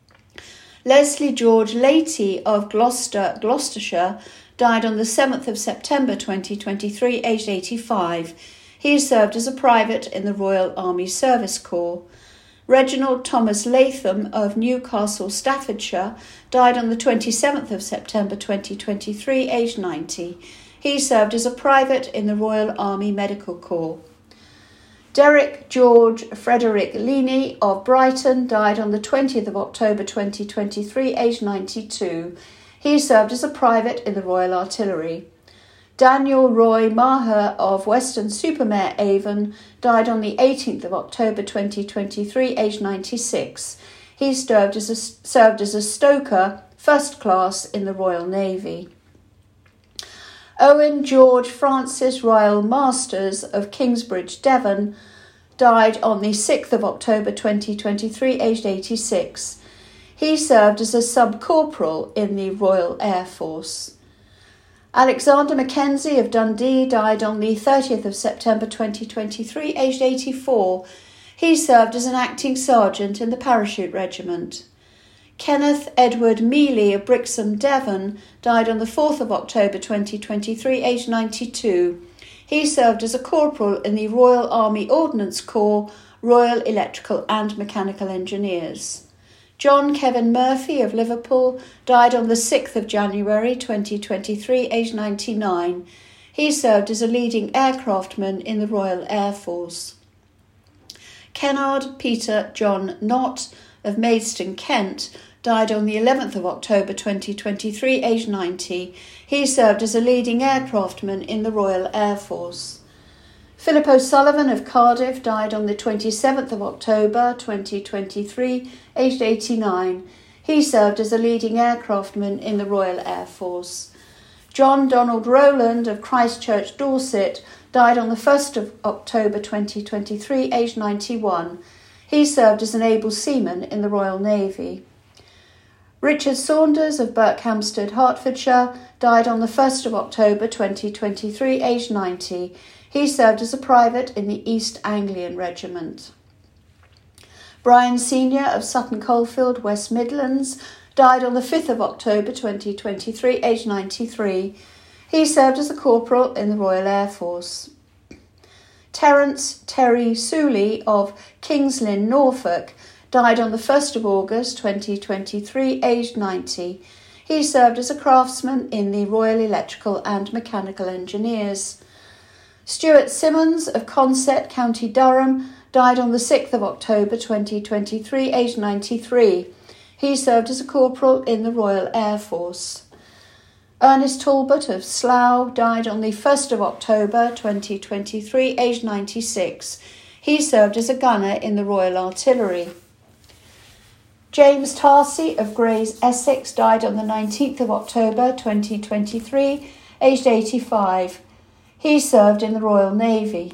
Leslie George Leahy of Gloucester, Gloucestershire, died on the seventh of September twenty twenty-three, aged eighty-five. He served as a private in the Royal Army Service Corps. Reginald Thomas Latham of Newcastle, Staffordshire, died on the twenty-seventh of September twenty twenty-three, aged ninety. He served as a private in the Royal Army Medical Corps. Derek George Frederick Leaney of Brighton died on the twentieth of October twenty twenty-three, aged ninety-two. He served as a private in the Royal Artillery. Daniel Roy Maher of Weston-super-Mare, Avon, died on the eighteenth of October twenty twenty-three, aged ninety-six. He served as a, served as a stoker, first class, in the Royal Navy. Owen George Francis Ryle Masters of Kingsbridge, Devon, died on the sixth of October twenty twenty-three, aged eighty-six. He served as a sub-corporal in the Royal Air Force. Alexander Mackenzie of Dundee died on the thirtieth of September twenty twenty-three, aged eighty-four. He served as an acting sergeant in the Parachute Regiment. Kenneth Edward Mealy of Brixham, Devon, died on the fourth of October twenty twenty-three, aged ninety-two. He served as a corporal in the Royal Army Ordnance Corps, Royal Electrical and Mechanical Engineers. John Kevin Murphy of Liverpool died on the sixth of January twenty twenty-three, aged ninety-nine. He served as a leading aircraftman in the Royal Air Force. Kennard Peter John Knott of Maidstone, Kent, died on the eleventh of October twenty twenty-three, aged ninety. He served as a leading aircraftman in the Royal Air Force. Philip O'Sullivan of Cardiff died on the twenty-seventh of October twenty twenty-three, aged eighty-nine. He served as a leading aircraftman in the Royal Air Force. John Donald Rowland of Christchurch, Dorset, died on the first of October twenty twenty-three, aged ninety-one. He served as an able seaman in the Royal Navy. Richard Saunders of Berkhamsted, Hertfordshire, died on the first of October twenty twenty-three, aged ninety. He served as a private in the East Anglian Regiment. Brian Senior of Sutton Coldfield, West Midlands, died on the fifth of October twenty twenty-three, aged ninety-three. He served as a corporal in the Royal Air Force. Terence Terry Sooley of Kings Lynn, Norfolk, died on the first of August twenty twenty-three, aged ninety. He served as a craftsman in the Royal Electrical and Mechanical Engineers. Stuart Simmons of Consett, County Durham, died on the sixth of October twenty twenty-three, aged ninety-three. He served as a corporal in the Royal Air Force. Ernest Talbot of Slough died on the first of October twenty twenty-three, aged ninety-six. He served as a gunner in the Royal Artillery. James Tarsi of Grays, Essex, died on the nineteenth of October twenty twenty-three, aged eighty-five. He served in the Royal Navy.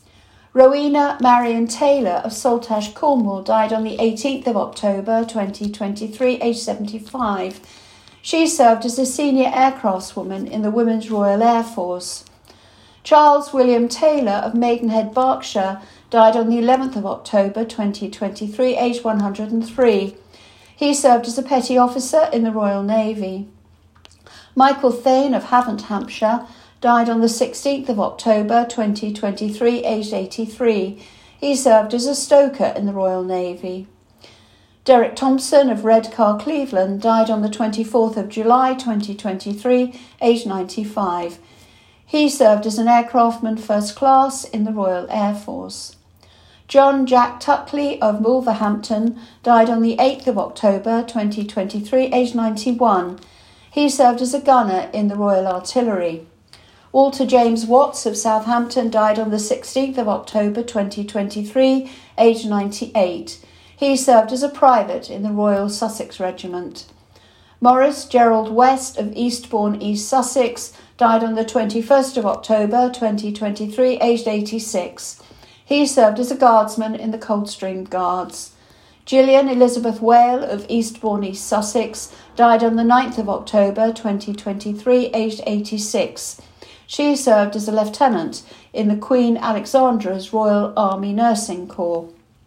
Rowena Marion Taylor of Saltash, Cornwall, died on the eighteenth of October twenty twenty-three, aged seventy-five. She served as a senior aircraftswoman in the Women's Royal Air Force. Charles William Taylor of Maidenhead, Berkshire, died on the eleventh of October twenty twenty-three, aged one hundred and three. He served as a petty officer in the Royal Navy. Michael Thane of Havant, Hampshire, died on the sixteenth of October twenty twenty-three, aged eighty-three. He served as a stoker in the Royal Navy. Derek Thompson of Redcar, Cleveland, died on the twenty-fourth of July twenty twenty-three, aged ninety-five. He served as an aircraftman first class in the Royal Air Force. John Jack Tuckley of Wolverhampton died on the eighth of October twenty twenty-three, aged ninety-one. He served as a gunner in the Royal Artillery. Walter James Watts of Southampton died on the sixteenth of October twenty twenty-three, aged ninety-eight. He served as a private in the Royal Sussex Regiment. Maurice Gerald West of Eastbourne, East Sussex, died on the twenty-first of October twenty twenty-three, aged eighty-six. He served as a guardsman in the Coldstream Guards. Gillian Elizabeth Whale of Eastbourne, East Sussex, died on the ninth of October twenty twenty-three, aged eighty-six. She served as a lieutenant in the Queen Alexandra's Royal Army Nursing Corps.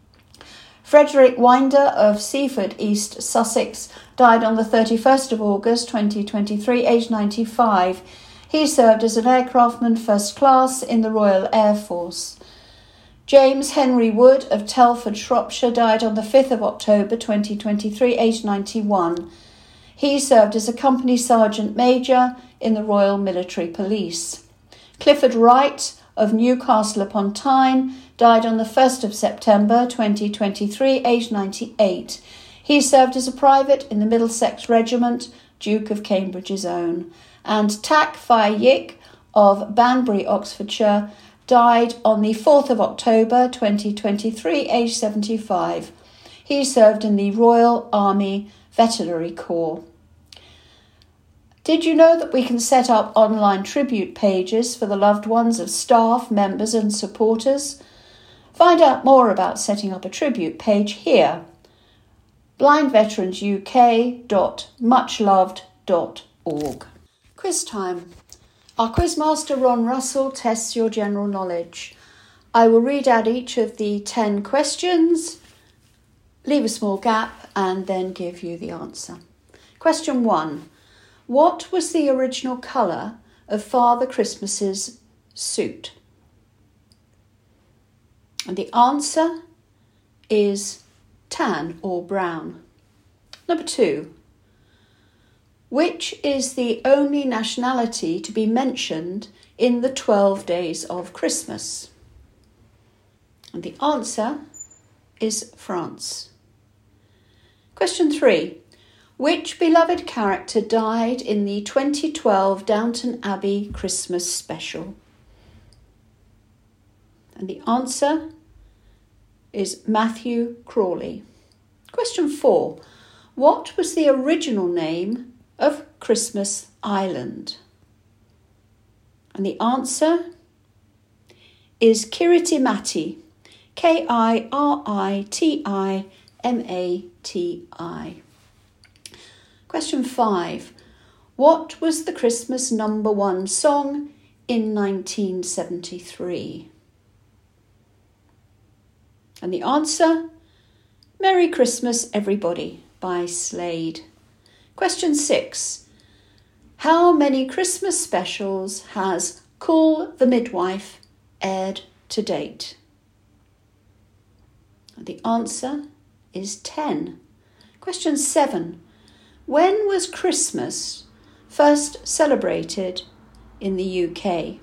Frederick Winder of Seaford, East Sussex, died on the thirty-first of August twenty twenty-three, aged ninety-five. He served as an aircraftman first class in the Royal Air Force. James Henry Wood of Telford, Shropshire, died on the fifth of October twenty twenty-three, aged ninety-one. He served as a company sergeant major in the Royal Military Police. Clifford Wright of Newcastle upon Tyne died on the first of September twenty twenty-three, aged ninety-eight. He served as a private in the Middlesex Regiment, Duke of Cambridge's Own. And Tak Fai Yik of Banbury, Oxfordshire, died on the fourth of October twenty twenty-three, aged seventy-five. He served in the Royal Army Veterinary Corps. Did you know that we can set up online tribute pages for the loved ones of staff, members and supporters? Find out more about setting up a tribute page here, blind veterans U K dot much loved dot org. Quiz time. Our quizmaster Ron Russell tests your general knowledge. I will read out each of the ten questions, leave a small gap and then give you the answer. Question one. What was the original colour of Father Christmas's suit? And the answer is tan or brown. Number two. Which is the only nationality to be mentioned in the twelve days of Christmas? And the answer is France. Question three. Which beloved character died in the twenty twelve Downton Abbey Christmas special? And the answer is Matthew Crawley. Question four. What was the original name of Christmas Island? And the answer is Kiritimati. K I R I T I M A T I. Question five. What was the Christmas number one song in nineteen seventy-three? And the answer, Merry Christmas Everybody by Slade. Question six. How many Christmas specials has Call the Midwife aired to date? And the answer is ten. Question seven. When was Christmas first celebrated in the U K?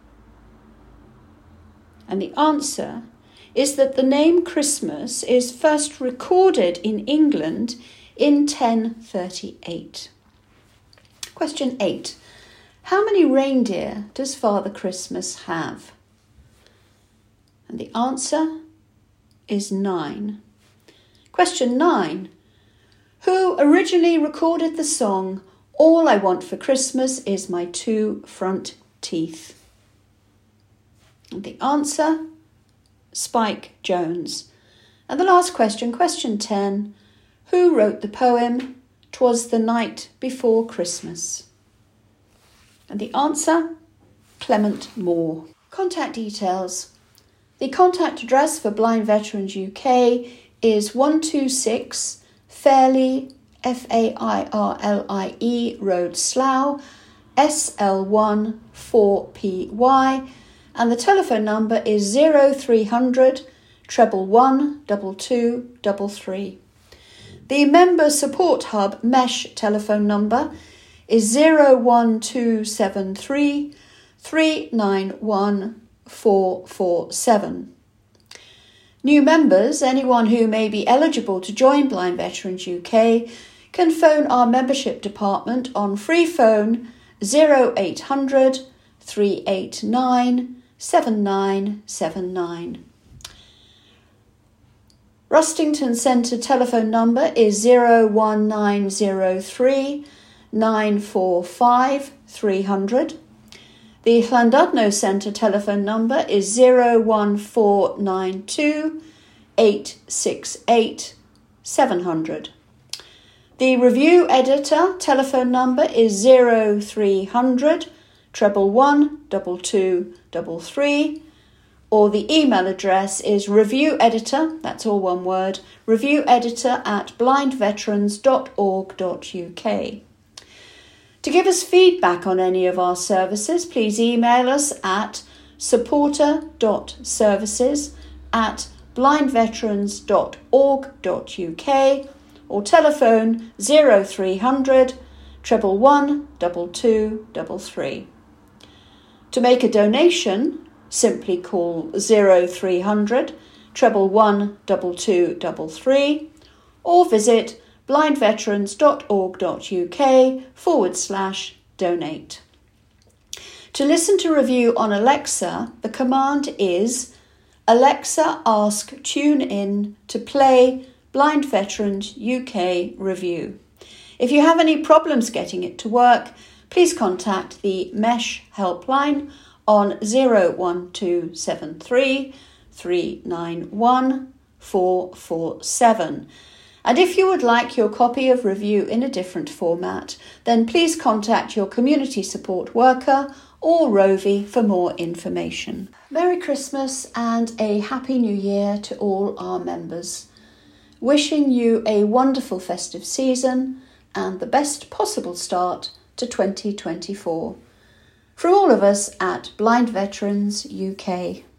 And the answer is that the name Christmas is first recorded in England in ten thirty-eight. Question eight. How many reindeer does Father Christmas have? And the answer is nine. Question nine. Who originally recorded the song All I Want for Christmas is My Two Front Teeth? And the answer, Spike Jones. And the last question, question ten. Who wrote the poem 'Twas the Night Before Christmas? And the answer, Clement Moore. Contact details. The contact address for Blind Veterans U K is one two six Fairlie, F A I R L I E Road, Slough, S L one four P Y, and the telephone number is zero three hundred treble one double two double three. The Member Support Hub Mesh telephone number is zero one two seven three three nine one four four seven. New members, anyone who may be eligible to join Blind Veterans U K, can phone our membership department on free phone zero eight hundred three eight nine seven nine seven nine. Rustington Centre telephone number is zero one nine zero three nine four five three hundred. The Llandudno Centre telephone number is zero one four nine two eight six eight seven hundred. The Review Editor telephone number is zero three hundred treble one double two double three, or the email address is revieweditor, that's all one word, revieweditor at blindveterans dot org dot U K. To give us feedback on any of our services, please email us at supporter dot services at blindveterans dot org dot U K or telephone zero three hundred treble one double two double three. To make a donation, simply call zero three hundred treble one double two double three or visit blindveterans dot org dot U K forward slash donate. To listen to Review on Alexa, the command is Alexa ask TuneIn to play Blind Veterans U K Review. If you have any problems getting it to work, please contact the Mesh helpline on zero one two seven three three nine one four four seven. And if you would like your copy of Review in a different format, then please contact your community support worker or Rovi for more information. Merry Christmas and a Happy New Year to all our members. Wishing you a wonderful festive season and the best possible start to twenty twenty-four. From all of us at Blind Veterans U K.